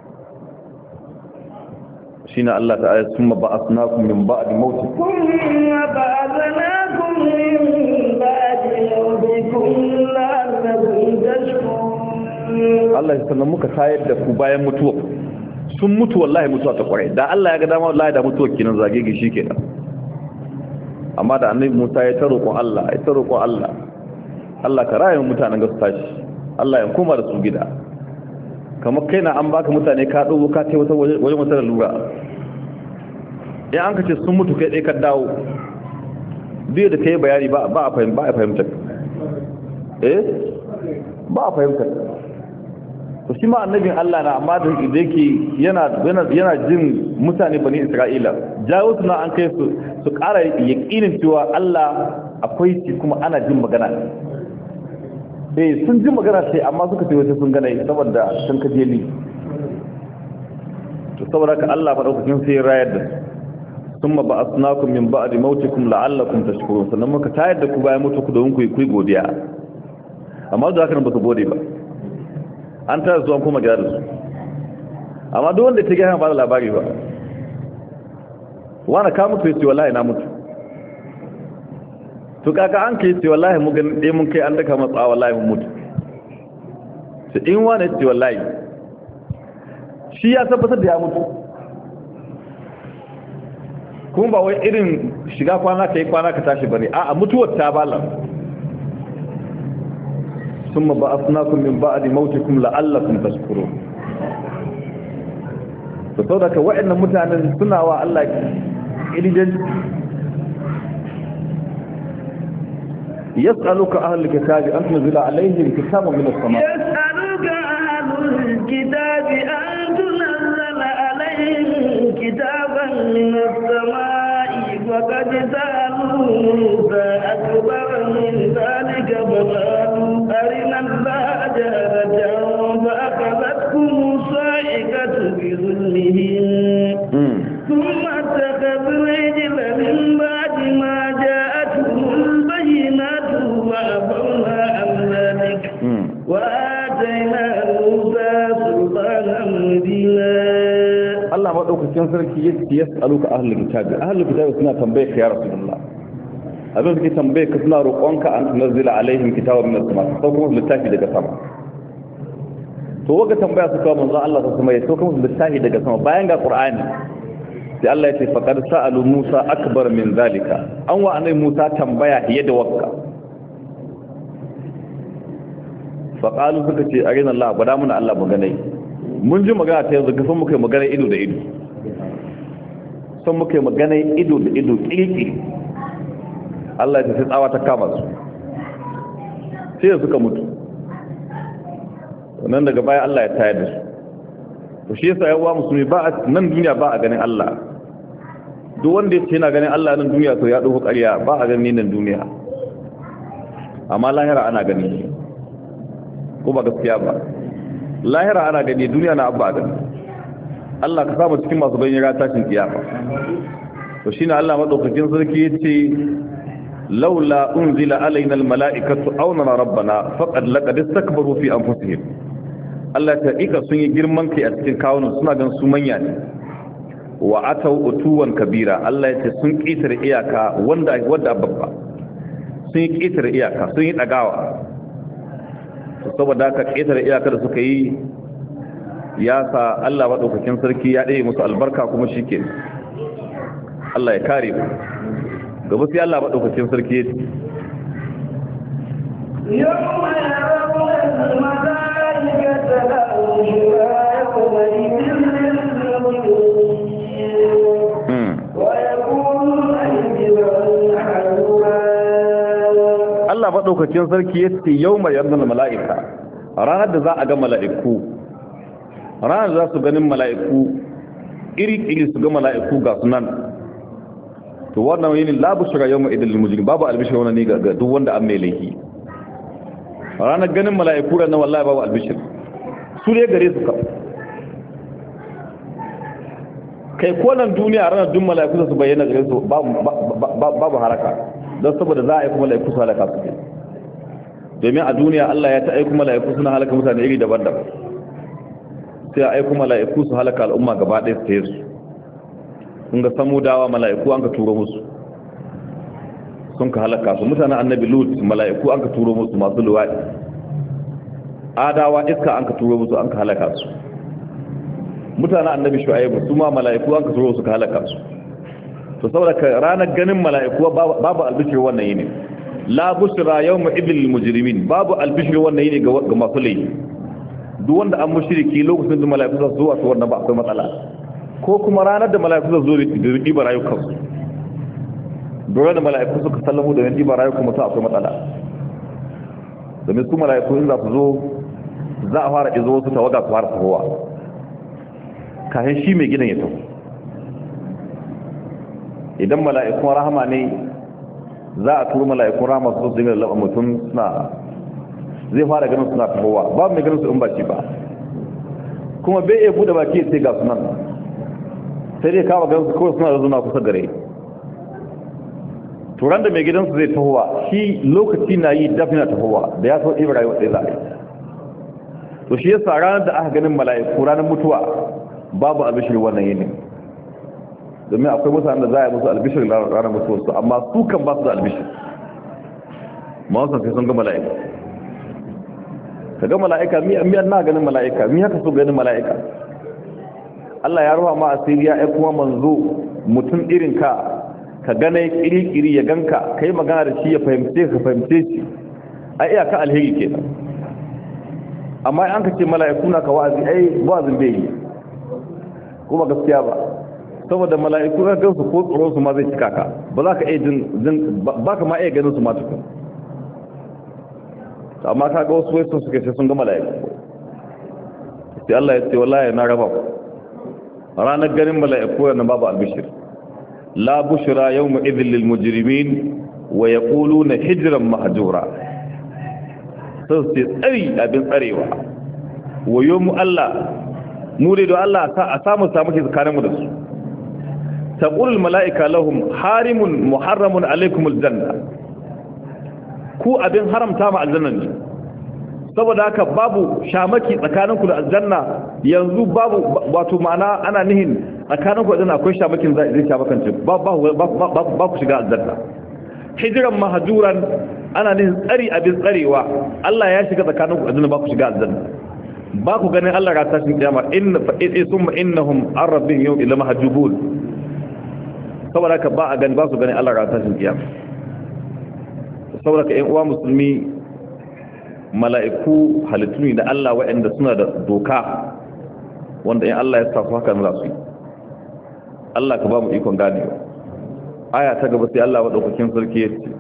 shine Allah ta'ala summa ba'athnakum min ba'di mautikum thumma ba'athnakum min ba'di mawtikum la'allakum tashkurun Allah ya sanar muka tayar da ku bayan mutuwa sun mutu wallahi mutuwa ta kware da Allah ya ga dama wallahi da mutuwa kinan zage gishi kenan amma da annabi Musa ya taro ko Allah ya taro ko Allah Allah ka rayu mutanen ga su tashi Allah ya koma da su gida kamar kai na an baka mutane ka dogo ka tai wata waje wata lura in an ka ce sun mutu kai dai ka dawo duk da kai bayani ba ba a fahimta ba a fahimta eh ba a fahimta to shi ma annabin Allah na amma da yake yana yana jin mutane bani Isra'ila jawo su na an kai su su ƙara yaƙinin cewa Allah akwai shi kuma ana jin magana eh sun ji magana sai amma suka ce wata sun gane saboda sun kaje ni to saboda ka Allah madaukakin sai rayar da thumma ba'athnakum min ba'di mautikum la'allakum tashkurun sannan muka tayar da ku bayan mutu ku don ku yi godiya amma da haka ba su gode ba an tara zuwan kuma gida da su amma duk wanda ta gaya ba da labari ba wani ka mutu ya ce wallahi na mutu to kaka an ka yi ce wallahi mu gani ɗaya mun kai an daka matsa wallahi mun mutu su in wani ya ce wallahi shi ya tabbatar da ya mutu kuma ba wai irin shiga kwana ka yi kwana ka tashi bane a mutuwar ta bala ثم بأثناكم من بعد موتكم لعلكم تشكرون فصدق وإن متعنى سنة والله إليجن يسألك أهل الكتاب أن تنزل عليهم كتابا من السماء يسألك أهل الكتاب أن تنزل عليهم كتابا من السماء فقد سألوا موسى أكبر من ذلك فقالوا أرنا الله جهرة مثلهم ثم اتخذوا العجل من بعد ما جاءتهم البينات وعفونا عن ذلك وآتينا موسى سلطانا مبينا. Allah madaukakin sarki yace yas'aluka ahlul kitabi ahlul kitabi suna tambaye ka ya rasulullah abin suke tambaye ka suna roƙonka an tunzila alaihim kitaban min as-sama ko kuma littafi daga sama to waga tambaya su kawo manzo Allah ta sama ya to kuma littafi daga sama bayan ga Qur'ani sai Allah ya ce faqad sa'alu Musa akbar min zalika an wa anai Musa tambaya fiye da wakka faqalu suka ce arina Allah gwada mana Allah maganai mun ji magana ta yanzu san muka yi magana ido da ido san muka yi magana ido da ido kirki Allah ya ce tsawa ta kama su sai suka mutu nan daga baya Allah ya tayar da su to shi yasa yawa musulmi ba nan duniya ba a ganin Allah duk wanda yace yana ganin Allah nan duniya to ya dauko ƙarya ba a ganin nan duniya amma lahira ana gani ko ba gaskiya ba lahira ana gani duniya na abba gani Allah ka samu cikin masu ganin ra tashin kiyama to shine Allah madaukakin sarki yace laula unzila alaina almalaikatu aw nara rabbana faqad laqad istakbaru fi anfusihim Allah ta ika sun yi girman kai a cikin kawunan suna gan su manya ne wa atau utuwan kabira Allah ya ce sun ƙetare iyaka wanda wanda babba sun yi ƙetare iyaka sun yi dagawa saboda haka ƙetare iyaka da suka yi ya sa Allah madaukakin sarki ya dade musu albarka kuma shike Allah ya kare mu gaba sai Allah madaukakin sarki ya ce yawma yarawna al-malaikata la yawma idhin Allah madaukakin sarki ya ce yawma yarawna al-malaika ranar da za a ga mala'iku ranar da za su ganin mala'iku iri-iri su ga mala'iku ga sunan to wannan yini labu shiga yawma idil mujrim babu albishir wannan ne ga duk wanda an mai laifi ranar ganin mala'iku ran wallahi babu albishir su ne gare su ka kai ko nan duniya ranar duk mala'iku su bayyana gare su babu babu haraka don saboda za a yi kuma mala'iku su halaka su domin a duniya Allah ya ta aika mala'iku suna halaka mutane iri daban-daban sai a aika mala'iku su halaka al'umma gaba ɗaya su tayi su sun ga samudawa mala'iku an ka turo musu sun ka halaka su mutanen annabi lut mala'iku an ka turo musu masu luwaɗi adawa iska an ka turo musu an ka halaka su mutanen annabi shu'aibu su ma mala'iku an ka turo su ka halaka su to saboda ka ranar ganin mala'iku babu albishir wannan yini la bushra yawma idil mujrimin babu albishir wannan yini ga masu laifi duk wanda an mushriki lokacin da mala'iku za su zo a wannan ba akwai matsala ko kuma ranar da mala'iku za su zo da riba rayukansu dole da mala'iku suka sallamu da riba rayukan mutum akwai matsala domin su mala'iku in za su zo za a fara izo wasu tawaga su fara tahowa kafin shi mai gidan ya taho idan mala'ikun rahama ne za a turo mala'ikun rahama su zo da laba mutum suna zai fara ganin suna tahowa babu mai ganin su in ba shi ba kuma bai iya bude baki sai ga sunan sai dai kawo gansu kawai suna da zuna kusa gare turan da mai gidansu zai tahowa shi lokaci na yi dafina tahowa da ya sau ibrahim wadda za a yi to shi yasa ranar da aka ganin mala'iku ranar mutuwa babu albishir wannan yini domin akwai mutane da za a yi musu albishir ranar mutuwarsu amma su kan ba su da albishir ma'ausan sai sun ga mala'iku ka ga mala'ika miyan na ganin mala'ika mi haka so ganin mala'ika Allah ya ruwa ma asiri ya kuma manzo mutum irin ka ka gane kiri-kiri ya ganka ka yi magana da shi ya fahimce ka fahimce shi a iyaka alheri kenan amma an ka ce mala'iku na ka wa'azi ai wa'azin bai yi kuma gaskiya ba saboda mala'iku na gansu ko tsoron su ma zai cika ka ba za ka iya jin ba ka ma iya ganin su ma tukun amma ka ga wasu waisun suke sai sun ga mala'iku sai Allah ya ce wallahi na raba ranar ganin mala'iku yana babu albishir la bushra yawma idhil lil mujrimin wa yaquluna hijran mahjura sai tsari abin tsarewa wayo mu Allah mu dai don Allah a samu samu ke tsakaninmu da su taqulul mala'ika lahum harimun muharramun alaikumul janna ku abin haramta ma aljanna ne saboda haka babu shamaki tsakaninku da aljanna yanzu babu wato ma'ana ana nihin tsakaninku da aljanna akwai shamakin zai shamakance ba ba ku shiga aljanna hijiran mahjuran ana nihin tsari abin tsarewa Allah ya shiga tsakaninku da aljanna ba ku shiga aljanna ba ku ganin Allah ra tashin kiyama inna fa summa innahum arabin yawm ila mahjubun saboda haka ba a gani ba su ganin Allah ra tashin kiyama saboda ka ƴan uwa musulmi mala'iku halittu ne da Allah waɗanda suna da doka wanda in Allah ya sa su haka za su yi Allah ka ba mu ikon ganewa aya ta gaba sai Allah madaukakin sarki ya ce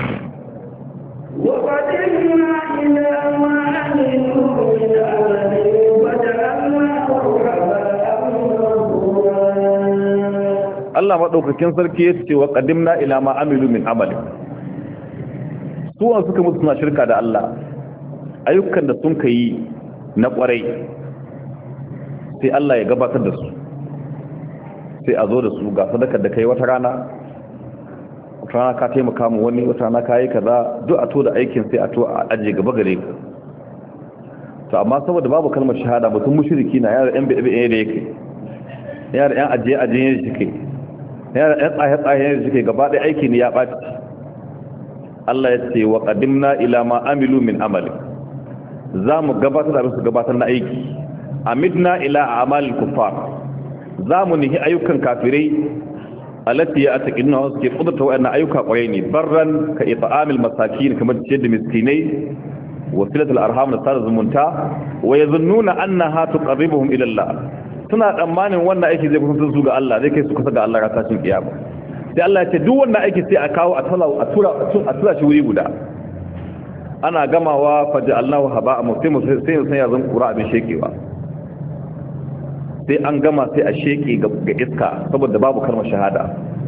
وَقَدِمْنَا إِلَى مَا عَمِلُوا مِنْ عَمَلٍ فَجَعَلْنَاهُ هَبَاءً مَنثُورًا Allah madaukakin sarki ya ce wa qadimna ila ma amilu min amali suwan suka mutu suna shirka da Allah ayyukan da sun kai na kwarai sai Allah ya gabatar da su sai a zo da su ga sadakar da kai wata rana wata rana ka taimaka mu wani wata rana ka yi kaza duk a to da aikin sai a to a ajiye gaba gare ka to amma saboda babu kalmar shahada mutum mushriki na yara yan bebe da yake yara yan ajiye ajiye ne shike yara yan tsaye tsaye ne shike gaba ɗaya aiki ne ya ɓaci Allah ya ce wa qadimna ila ma amilu min amali za mu gabatar da su gabatar na aiki amidna ila a'malil kuffar za mu nihi ayyukan kafirai alati ya ataqinna wasu ke kudurta wa'annan ayyuka kwarai ne barran ka ita'amil masakin kamar ciyar da miskinai wa silatul arham da sada zumunta wa yazunnuna annaha tuqarribuhum ila Allah suna tsammanin wannan aiki zai kusantar su ga Allah zai kai su kusa ga Allah ra tashin kiyama sai Allah ya ce duk wannan aiki sai a kawo a tura a tura shi wuri guda ana gamawa faja'alnahu haba'an muslimu sai sai ya zan kura abin shekewa sai an gama sai a sheke ga iska saboda babu kalmar shahada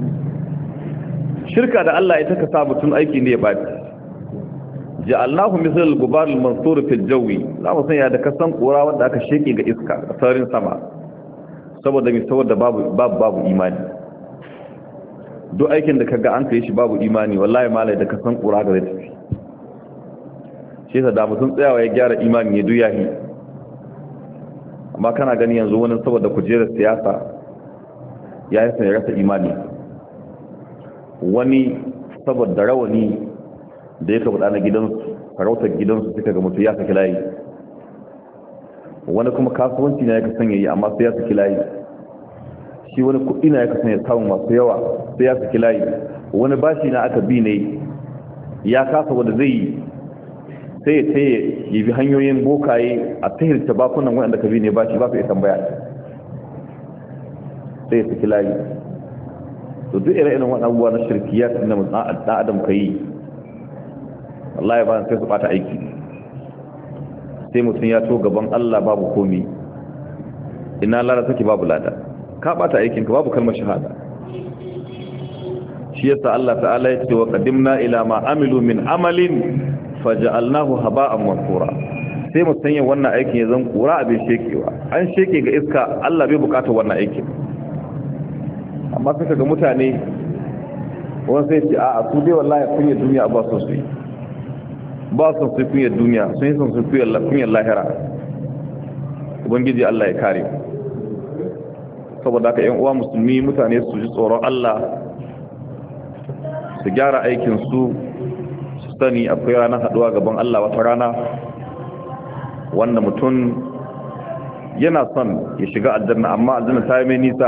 shirka da Allah ita ka sa mutum aiki ne ya baci ja'alnahu misal al-gubar al-mansur fi al-jawi la musanya da kasan kura wanda aka sheke ga iska a sararin sama saboda mai saboda babu babu babu imani duk aikin da kaga an kai shi babu imani wallahi malai da kasan kura ga zai tafi shi yasa da mutum tsayawa ya gyara imani ya duyahi amma kana gani yanzu wani saboda kujerar siyasa ya yi sanya rasa imani wani saboda rawani da ya kabuɗa na gidansu farautar gidansu suka ga mutu ya saki layi wani kuma kasuwanci na ya kasan yayi amma sai ya saki layi shi wani kuɗi na ya kasan ya samun masu yawa sai ya saki layi wani bashi na aka bi ne ya kasa wanda zai yi sai ya taye ya bi hanyoyin bokaye a tahirta bakunan waɗanda ka bi ne ba shi ba su iya tambaya sai ya saki layi to duk ire-iren waɗannan abubuwa na shirkiyat na ɗan adam ka yi wallahi ba sai su ɓata aiki sai mutum ya to gaban Allah babu komi ina lada take babu lada ka ɓata aikinka babu kalmar shahada shi yasa Allah ta'ala ya ce wa qadimna ila ma amilu min amalin faja'alnahu haba'an mansura sai mu sanya wannan aikin ya zan kura abin shekewa an sheke ga iska Allah bai bukata wannan aikin amma sai kaga mutane wani sai ce a su dai wallahi kunyar duniya ba su su ba su su kunyar duniya sun yi sun su kunyar lahira ubangiji Allah ya kare saboda haka ƴan uwa musulmi mutane su ji tsoron Allah su gyara aikin su sani akwai ranar haduwa gaban Allah wata rana wanda mutum yana son ya shiga aljanna amma aljanna ta yi mai nisa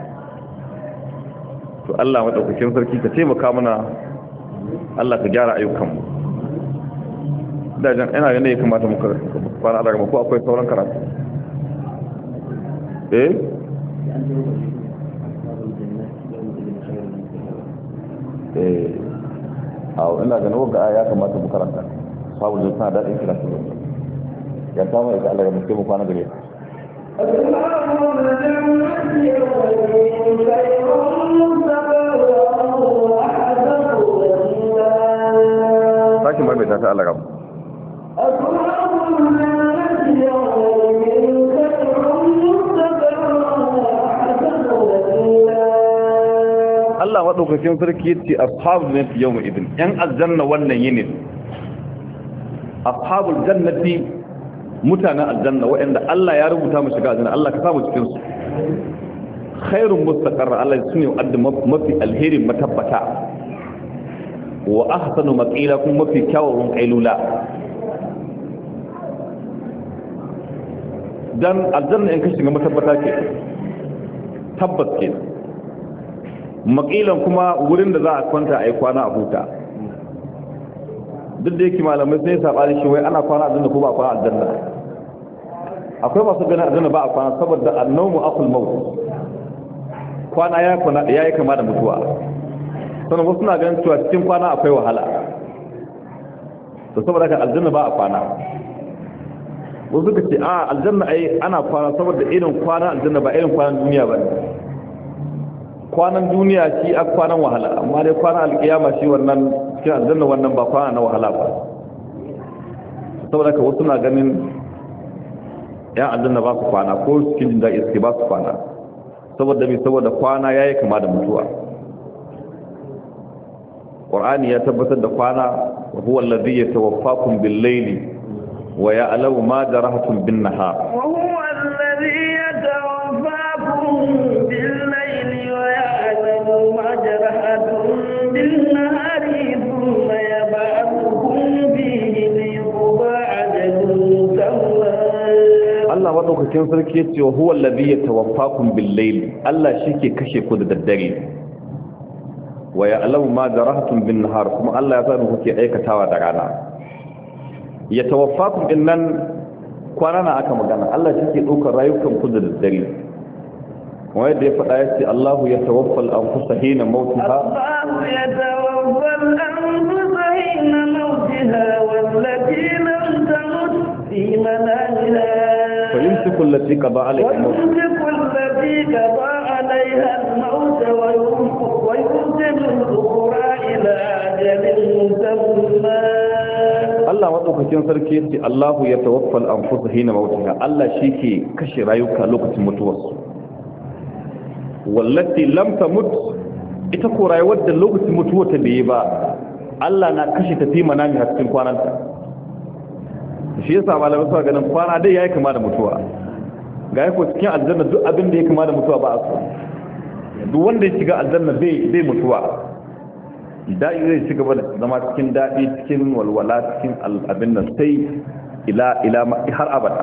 to Allah madaukakin sarki ka taimaka mana Allah ka gyara ayyukanmu da jan ina ganin ya kamata mu fara daga ko akwai sauran karatu eh eh awo ina ganin wanda ya kamata mu karanta sabu da tana daɗin kira su ya samu da Allah ya muke mu kwana gare sake mai mai ta Allah rabu Allah madaukakin sarki yace ashabul jannati yawma idin yan aljanna wannan yini ashabul jannati mutanen aljanna wa'anda Allah ya rubuta mu shiga aljanna Allah ka samu cikin su khairun mustaqarra Allah sunne adda mafi alherin matabbata wa ahsanu maqila kuma mafi kyawun qailula dan aljanna in ka shiga matabbata ke tabbas ke maqilan kuma wurin da za a kwanta a yi kwana a huta duk da yake malamai sai sabani shi wai ana kwana aljanna ko ba kwana aljanna akwai masu ganin aljanna ba a kwana saboda annawmu aqul maut kwana ya kwana yayi kama da mutuwa sannan wasu na ganin cewa cikin kwana akwai wahala to saboda haka aljanna ba a kwana wasu suka ce a aljanna ai ana kwana saboda irin kwana aljanna ba irin kwanan duniya ba ne kwanan duniya shi a kwanan wahala amma dai kwanan alkiyama shi wannan cikin aljanna wannan ba kwana na wahala ba saboda haka wasu na ganin yan aljanna ba su kwana ko cikin jin daɗi suke ba su kwana saboda mai saboda kwana ya yi kama da mutuwa ƙwar'ani ya tabbatar da kwana wa huwa allazi yatawaffakum bil-layli wa ya'lamu ma jarahatum bin-nahar wa huwa allazi yatawaffakum bil-layli wa ya'lamu ma jarahatum bin-nahari thumma yab'athukum fihi liyuqda ajalun musamma Allah madaukakin sarki yace wa huwa allazi yatawaffakum bil-layli Allah shike kashe ku da daddare wa ya'lamu ma jarahtum bin-nahar kuma Allah ya san kuke aikatawa da rana yatawaffakum innan kwana na aka magana Allah shike daukar rayukan ku da daddare kuma yadda ya faɗa yace Allahu yatawaffa al-anfusa hina mautiha Allahu yatawaffa al-anfusa hina mautiha wallati lam tamut fi manamiha فيمسك التي قضى عليها الموت ويمسك التي قضى عليها الموت ويرسل الأخرى إلى أجل مسمى Allah madaukakin sarki yace Allahu yatawaffa al-anfus hina mautiha Allah shike kashe rayuka lokacin mutuwarsu wallati lam tamut ita ko rayuwar da lokacin mutuwarta bai ba Allah na kashe ta fi manami a cikin kwananta shi yasa malamai suka ganin kwana dai yayi kama da mutuwa ga yako cikin aljanna duk abin da yake kama da mutuwa ba a so duk wanda ya shiga aljanna bai bai mutuwa dai zai shiga ba zama cikin dadi cikin walwala cikin abin nan sai ila ila har abada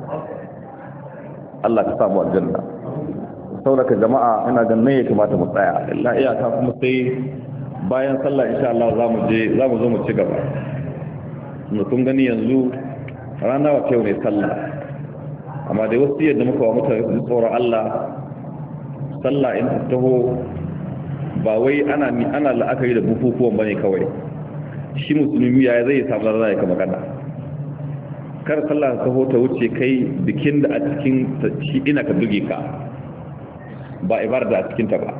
Allah ka samu aljanna saboda jama'a ina ganin ne ya kamata mu tsaya illa iyaka kuma sai bayan sallah insha Allah zamu je zamu zo mu ci gaba kun gani yanzu rana wata yau ne sallah amma da wasu yadda muka wa mutane su tsoron Allah sallah in ta taho ba wai ana ana la'akari da bukukuwan bane kawai shi musulmi ya zai samu rana ya kama kana kar sallah ta taho ta wuce kai bikin da a cikin shi ina ka duge ka ba ibada a cikin ta ba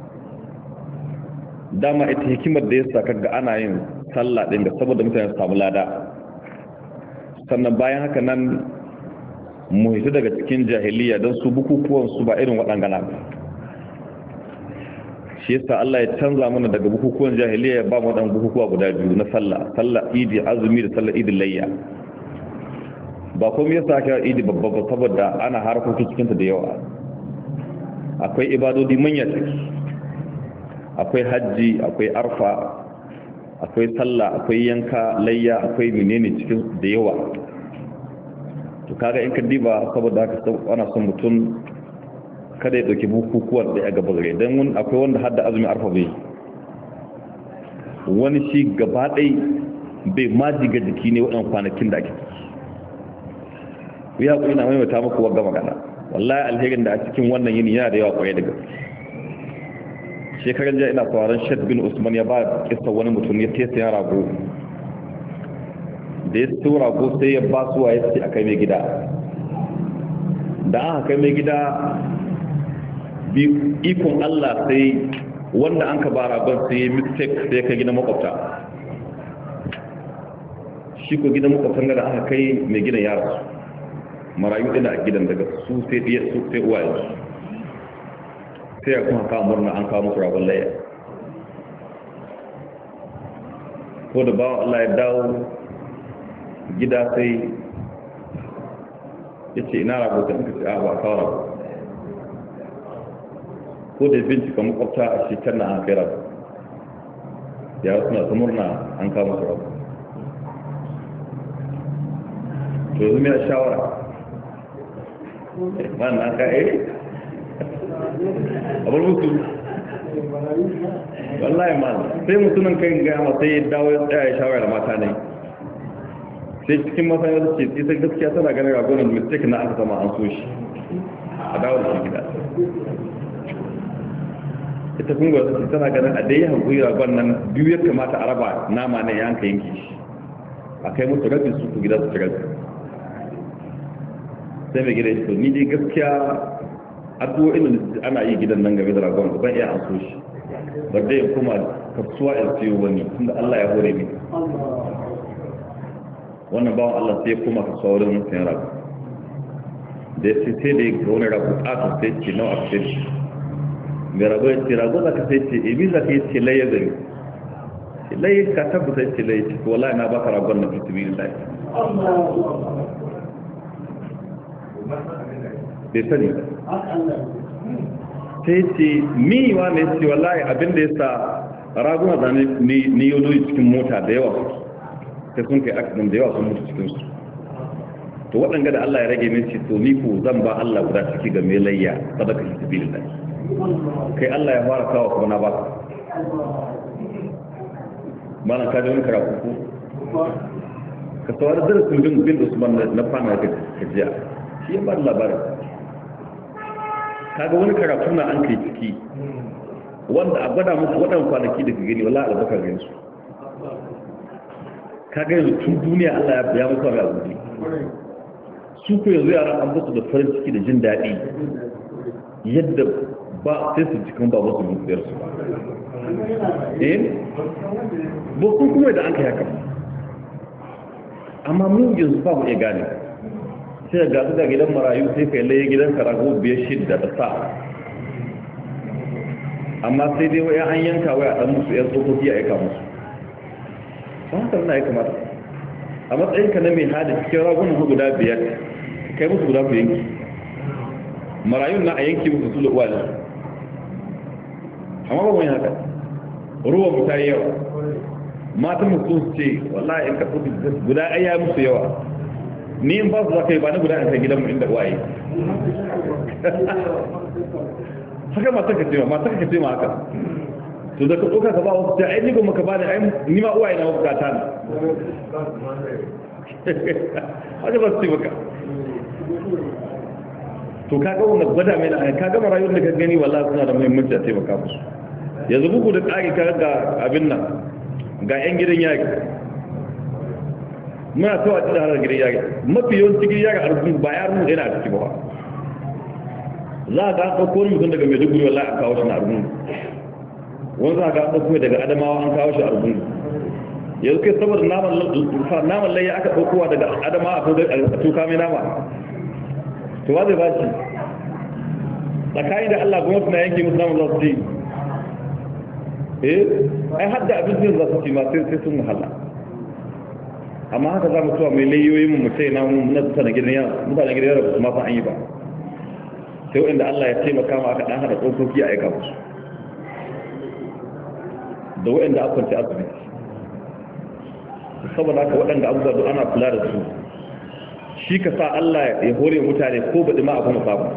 dama ita hikimar da yasa kaga ana yin sallah din da saboda mutane su samu lada sannan bayan haka nan mu hito daga cikin jahiliya don su bukukuwan su ba irin waɗangana ba shi yasa Allah ya canza mana daga bukukuwan jahiliya ya ba mu waɗannan bukukuwa guda biyu na sallah sallah idi azumi da sallah idi layya ba kuma yasa aka idi babba ba saboda ana harkokin cikinta da yawa akwai ibadodi manya ciki akwai hajji akwai arfa akwai sallah akwai yanka layya akwai menene cikin da yawa to kaga in ka diba saboda haka ana son mutum kada ya dauki bukukuwan da ya gaba gare dan wani akwai wanda hadda azumi arfa bai wani shi gaba dai bai ma jiga jiki ne waɗannan kwanakin da ake ciki ya ku ina mai mata muku wagga magana wallahi alherin da a cikin wannan yini yana da yawa kwaye da gaske shekaran jiya ina sauraron Sheikh bin Usman ya ba kissa wani mutum ya tesa ya rago da ya so rago sai ya ba suwa ya ce a kai mai gida da aka kai mai gida bi ikon Allah sai wanda an ka ba ragon sai ya mistake sai ya kai gidan makwabta shi ko gidan makwabtan da aka kai mai gidan yara marayu ɗina a gidan daga su sai ɗiya su sai uwaye sai ya kuma kawo murna an kawo musu ragon layya ko da bawan Allah ya dawo gida sai ya ce ina rago ta inka ce a ba kawo rago ko da bincika makwabta a shekar na an kai rago ya suna ta murna an kama su rago to yanzu mai shawara ma na ka eh abar mutu wallahi ma sai mutunan kai gama sai ya dawo ya tsaya ya shawara da mata ne sai cikin mata ya ce ita gaskiya tana ganin ragonin mistake na aka sama an so shi a dawo da shi gida ita kunga wasu tana ganin a dai hankuri ragon nan biyu ya kamata a raba nama ne yanka yanki shi a kai musu rabin su ku gida su ci rabi sai mai gida shi ni dai gaskiya addu'o'in da ana yi gidan nan game da ragon ban iya an so shi bar dai kuma kasuwa in siyo wani tunda Allah ya hore ni wannan bawan Allah sai kuma kasuwa wurin sayan rago da ya ce sai da ya ga wani rago ƙasa sai ce nawa a sai mai rago ya ce rago za ka sai ce ebi za ka yi ce laye gari laye ka tabbata ce laye ce ko wala na baka ragon na fitibi da laye bai sani ba sai ce miwa ne ce wallahi abinda ya sa raguna da ni yodoyi cikin mota da yawa sai sun kai accident da yawa sun mutu cikinsu to waɗanga da Allah ya rage min ce to ni ko zan ba Allah guda ciki ga mai layya sadaka shi tabi da kai Allah ya fara kawo kuma na ba ba na kaji wani karatu ko ka tsawar darasin bin bin Usman na fana ga jiya shi ya ba da labarin kaga wani karatu na an kai ciki wanda a gwada musu waɗanda kwanaki da ka gani wala albakar gani su kaga yanzu tun duniya Allah ya musu wani abu su ku yanzu yaran an basu da farin ciki da jin daɗi yadda ba sai su cikin ba wasu mutsiyar su eh ba kun kuma da an kai haka amma mu yanzu ba mu iya gane sai ga su da gidan marayu sai kai laye gidan karago biyar shidda da sa amma sai dai waya an yanka waya dan musu yan tsokoki a aika musu ba haka na ya kamata a matsayinka na mai hada cikin ragunan guda biyar kai musu guda ku yanki marayun na a yanki musu su da uwali amma ba wani haka ruwan mutane yawa matan musu ce wallahi in ka fi guda ayya musu yawa ni in ba su za ka yi ba na guda in kai gidanmu inda waye haka matan ka ce ma matan ka ce ma haka to da ka tsoka ka ba wasu ta ai ni goma ka ba ne ai ni ma uwaye na bukata ne haka ba su ce maka to kaga wannan gwada mai da ka gama rayuwar da ka gani wallahi suna da muhimmanci a taimaka musu yanzu bugu da tsari ka ga abin nan ga yan gidan yaki muna so a cikin harar gidan yaki mafi yawan cikin yaki a rukun ba yaran mu yana a ciki ba za a ga an ɗauko wani mutum daga maiduguri wallahi a kawo shi na rukun wani za a ga an ɗauko daga adamawa an kawo shi a rukun yanzu kai saboda naman layya aka ɗaukowa daga adama a tuka mai nama to wa zai ba shi tsakani da Allah gwamnati na yanke musu naman za su ci eh ai hadda abincin za su ci ma sai sun wahala amma haka za mu tuwa mai layoyin mu mutai na mutanen gidan yara mutanen gidan yara ba su ma san an yi ba sai wanda Allah ya taimaka ma aka ɗan haɗa tsokoki a aika musu da waɗanda aka kwanci asibiti saboda haka waɗanda abubuwa duk ana kula da su shi ka sa Allah ya hore mutane ko baɗi ma abu musabu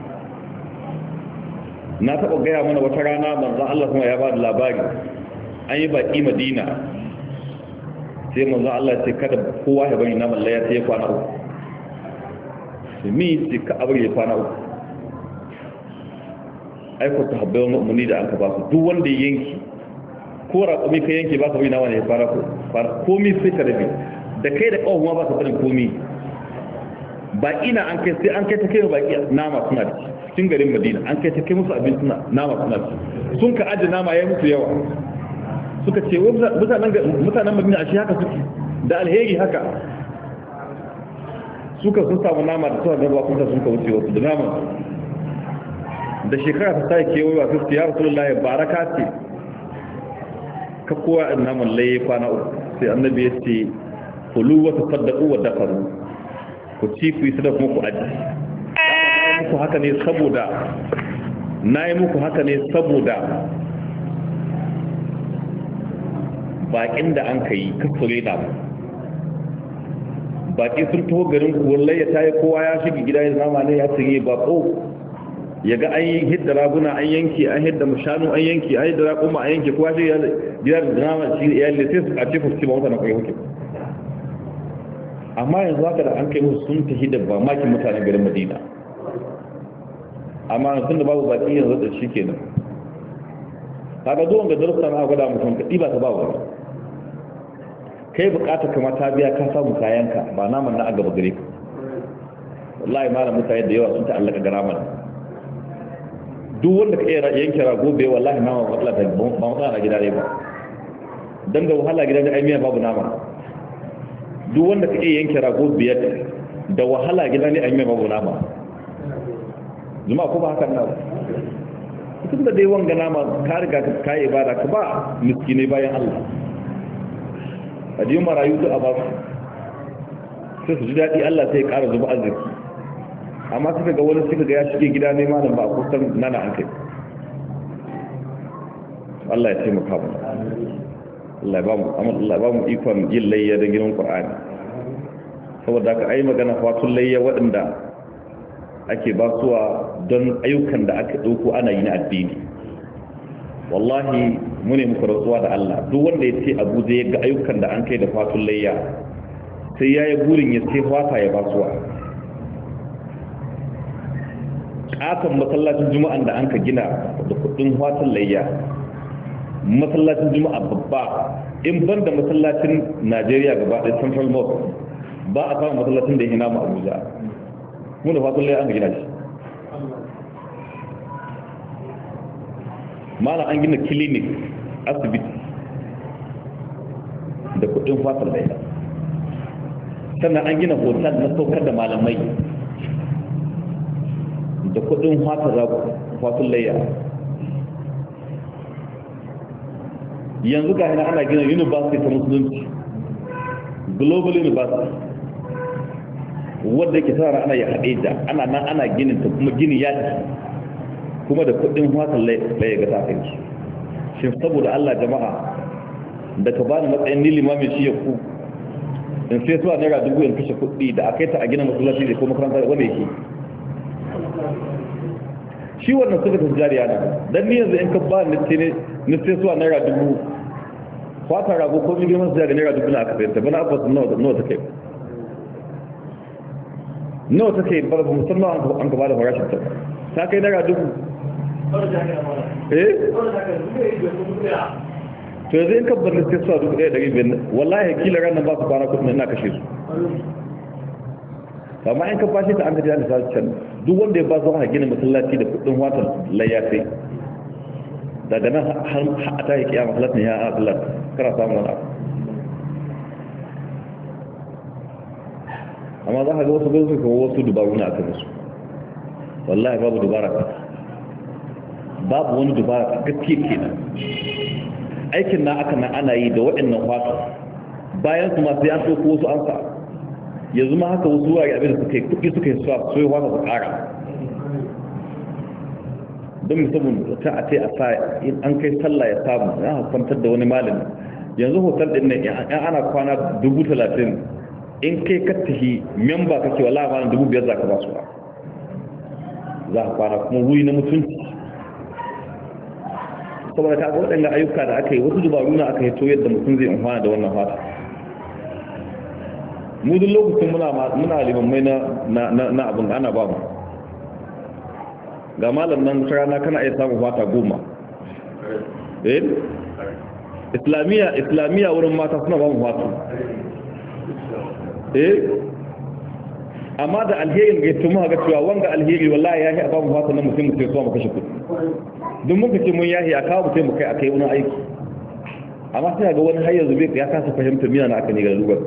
na taɓa gaya mana wata rana manzan Allah kuma ya ba da labari an yi baƙi Madina sai manzan Allah ce kada kowa ya bari naman laya ta ya kwana uku su mi ce ka abar ya kwana uku aiko ta habbai wani umarni da an ka ba su duk wanda ya yanki ko raƙumi ka yanke ba ka bai nawa ne ya fara komi sai ka rabe da kai da ƙawon ma ba ka tsarin komi baƙi na an kai sai an kai ta kai baƙi nama suna ci cikin garin Madina an kai ta kai musu abin suna nama suna ci sun ka aji nama ya musu yawa suka ce mutanen Madina a shi haka suke da alheri haka suka sun samu nama da suka gaba kuma sun ka wuce wasu da nama da shekara ta sai kewayewa su ya Rasulullahi baraka ce ka kowa in naman laye kwana uku sai annabi ya ce kulu wa tasaddaqu wa dafaru ku ci ku yi sadaka kuma ku aji muku haka ne saboda nayi muku haka ne saboda bakin da an kai kasure da baki sun taho garin ku wallahi ya tayi kowa ya shiga gida ya zama ne ya tsinye bako ya ga an yi hidda raguna an yanki an hidda mushanu an yanki an hidda raƙuma an yanki kowa shi gida da drama shi iyali sai su a ce fuski ba mutane kai hukum amma yanzu haka da an kai musu sun tafi da ba makin mutanen garin Madina amma sun da babu baki yanzu da shi kenan kaga duwan ga darussa na gwada mutum ka ɗiba ta ba wani kai bukata kama ta biya ka samu kayanka ba naman na a gaba gare ka wallahi malam mutane da yawa sun ta'allaka ga naman duk wanda ka iya yanke rago bai wallahi nama ba matsala ta ba matsala na gida ne ba don ga wahala gida ne aimiya babu nama duk wanda ka iya yanke rago biyar da wahala gida ne aimiya babu nama zuma ko ba haka na ba tun da dai wanga nama ka riga ka kayi ibada ka ba miskinai bayan Allah a jiyin marayu duk a ba su sai su ji daɗi Allah sai ya ƙara zuba arziki amma suka ga wani suka ga ya shige gida ne malam ba a kusan nana an kai Allah ya ce mu kawo Allah ya ba mu Allah ya ba mu ikon yin layya da gidan Qur'ani saboda ka ai magana fatun layya waɗanda ake basuwa don ayyukan da aka ɗauko ana yi na addini wallahi mu ne muku rantsuwa da Allah duk wanda ya ce Abuja ya ga ayyukan da an kai da fatun layya sai ya yi burin ya ce fata ya basuwa ƙaton masallacin juma'an da an ka gina da kudin fatun layya masallacin juma'a babba in ban da masallacin Najeriya gaba ɗaya Central Mosque ba a samun masallacin da ya hina mu Abuja mu da fatun layya an ka gina shi mana an gina clinic asibiti da kudin fatun layya sannan an gina hotel na saukar da malamai da kudin fatun layya yanzu ga hina ana gina university ta musulunci global university wadda ke tara ana ya haɗe da ana nan ana ginin ta kuma gini ya ci kuma da kudin fatun layya ga tafin shi saboda Allah jama'a da ka bani matsayin ni limamin shi ya ku in sai zuwa naira dubu in kashe kuɗi da aka yi ta a gina masallaci da kuma makaranta wanda yake shi wannan suka ta jariya na dan ni yanzu in ka ba ni sai ni sai zuwa naira dubu fata rago ko mi girman sai ga naira dubu na aka sayar ta bana abbas nawa nawa take nawa take ba ba musamman an ka ba da farashin ta ta kai naira dubu eh to yanzu in kabbar da sai su a dubu ɗaya ɗari biyar wallahi kila ranar ba su kwana kudin ina kashe su amma in ka fashe ta an ka jani sa can duk wanda ya ba su ana gina masallaci da kudin watan layyafi daga nan har a ta yi kiyama halatin ya Allah kana samun wani abu amma za ka ga wasu gaisu kuma wasu dubaru na aka musu wallahi babu dubara ka babu wani dubara ka gaske kenan aikin na aka nan ana yi da waɗannan fata bayan su masu yan ɗauko wasu an sa yanzu ma haka wasu wurare abin da suka yi kuɗi suka yi suwa so yi wata su ƙara don musamman ta a ce a sa in an kai sallah ya samu ya kwantar da wani malami yanzu hotel ɗin nan yan ana kwana dubu talatin in kai kattahi memba kake wala ma dubu biyar za ka ba su za ka kwana kuma wuri na mutunci saboda ta ga waɗanda ayyuka da aka yi wasu dubaru na aka yi to yadda mutum zai amfana da wannan fata mu duk lokacin muna limammai na abin ana ba mu ga malam nan rana kana iya samun fata goma eh islamiyya islamiyya wurin mata suna ba mu fata eh amma da alherin ga tumu ga cewa wanga alheri wallahi yahi a ba mu fata na mutum mutum so mu kashe kudi don muka ce mun yahi a kawo mutum mu kai akai wani aiki amma sai ga wani har yanzu bai ya kasa fahimta mina na aka ne ga lugar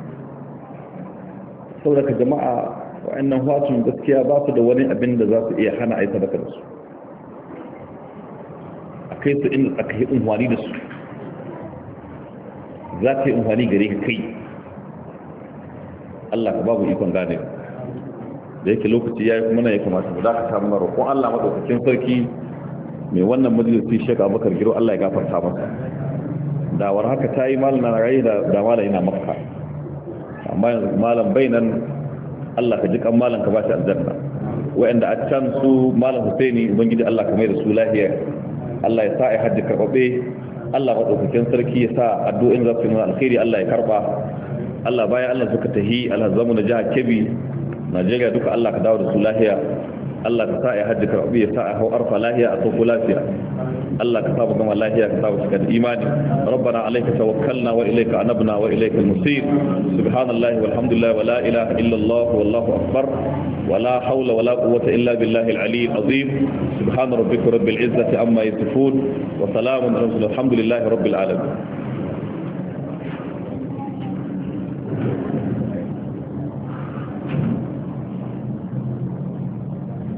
saboda ka jama'a wa'annan fatun gaskiya ba su da wani abin da za su iya hana aisa da su akai su inda aka yi unwani da su za ta yi amfani gare ka kai Allah ka babu ikon gane da yake lokaci ya yi kuma na ya kamata mu za ka samu na roƙon Allah maɗaukakin sarki mai wannan majalisi Sheikh Abubakar Giro Allah ya gafarta masa da war haka ta yi malam na rayu da da malam yana makka amma yanzu malam bainan Allah ka ji kan malam ka ba shi aljanna wa'anda a can su malam Husaini ubangiji Allah ka mai da su lafiya Allah ya sa ai hajji karbabe Allah madaukakin sarki ya sa addu'o'in za su yi alkhairi Allah ya karba Allah bayan Allah suka tahi alhazamu na jihar Kebbi Najeriya duka Allah ka dawo da su lafiya Allah ka sa ai hajji karbabe ya sa ai hau arfa lafiya a sauko lafiya Allah ka samu gama lafiya ka samu cikin imani rabbana alayka tawakkalna wa ilayka anabna wa ilayka al-musir subhanallahi walhamdulillah wa la ilaha illa Allah wallahu akbar wa la hawla wa la quwwata illa billahi al-ali al-azim subhana rabbika rabbil izzati amma yasifun wa salamun ala al-hamdulillahi rabbil alamin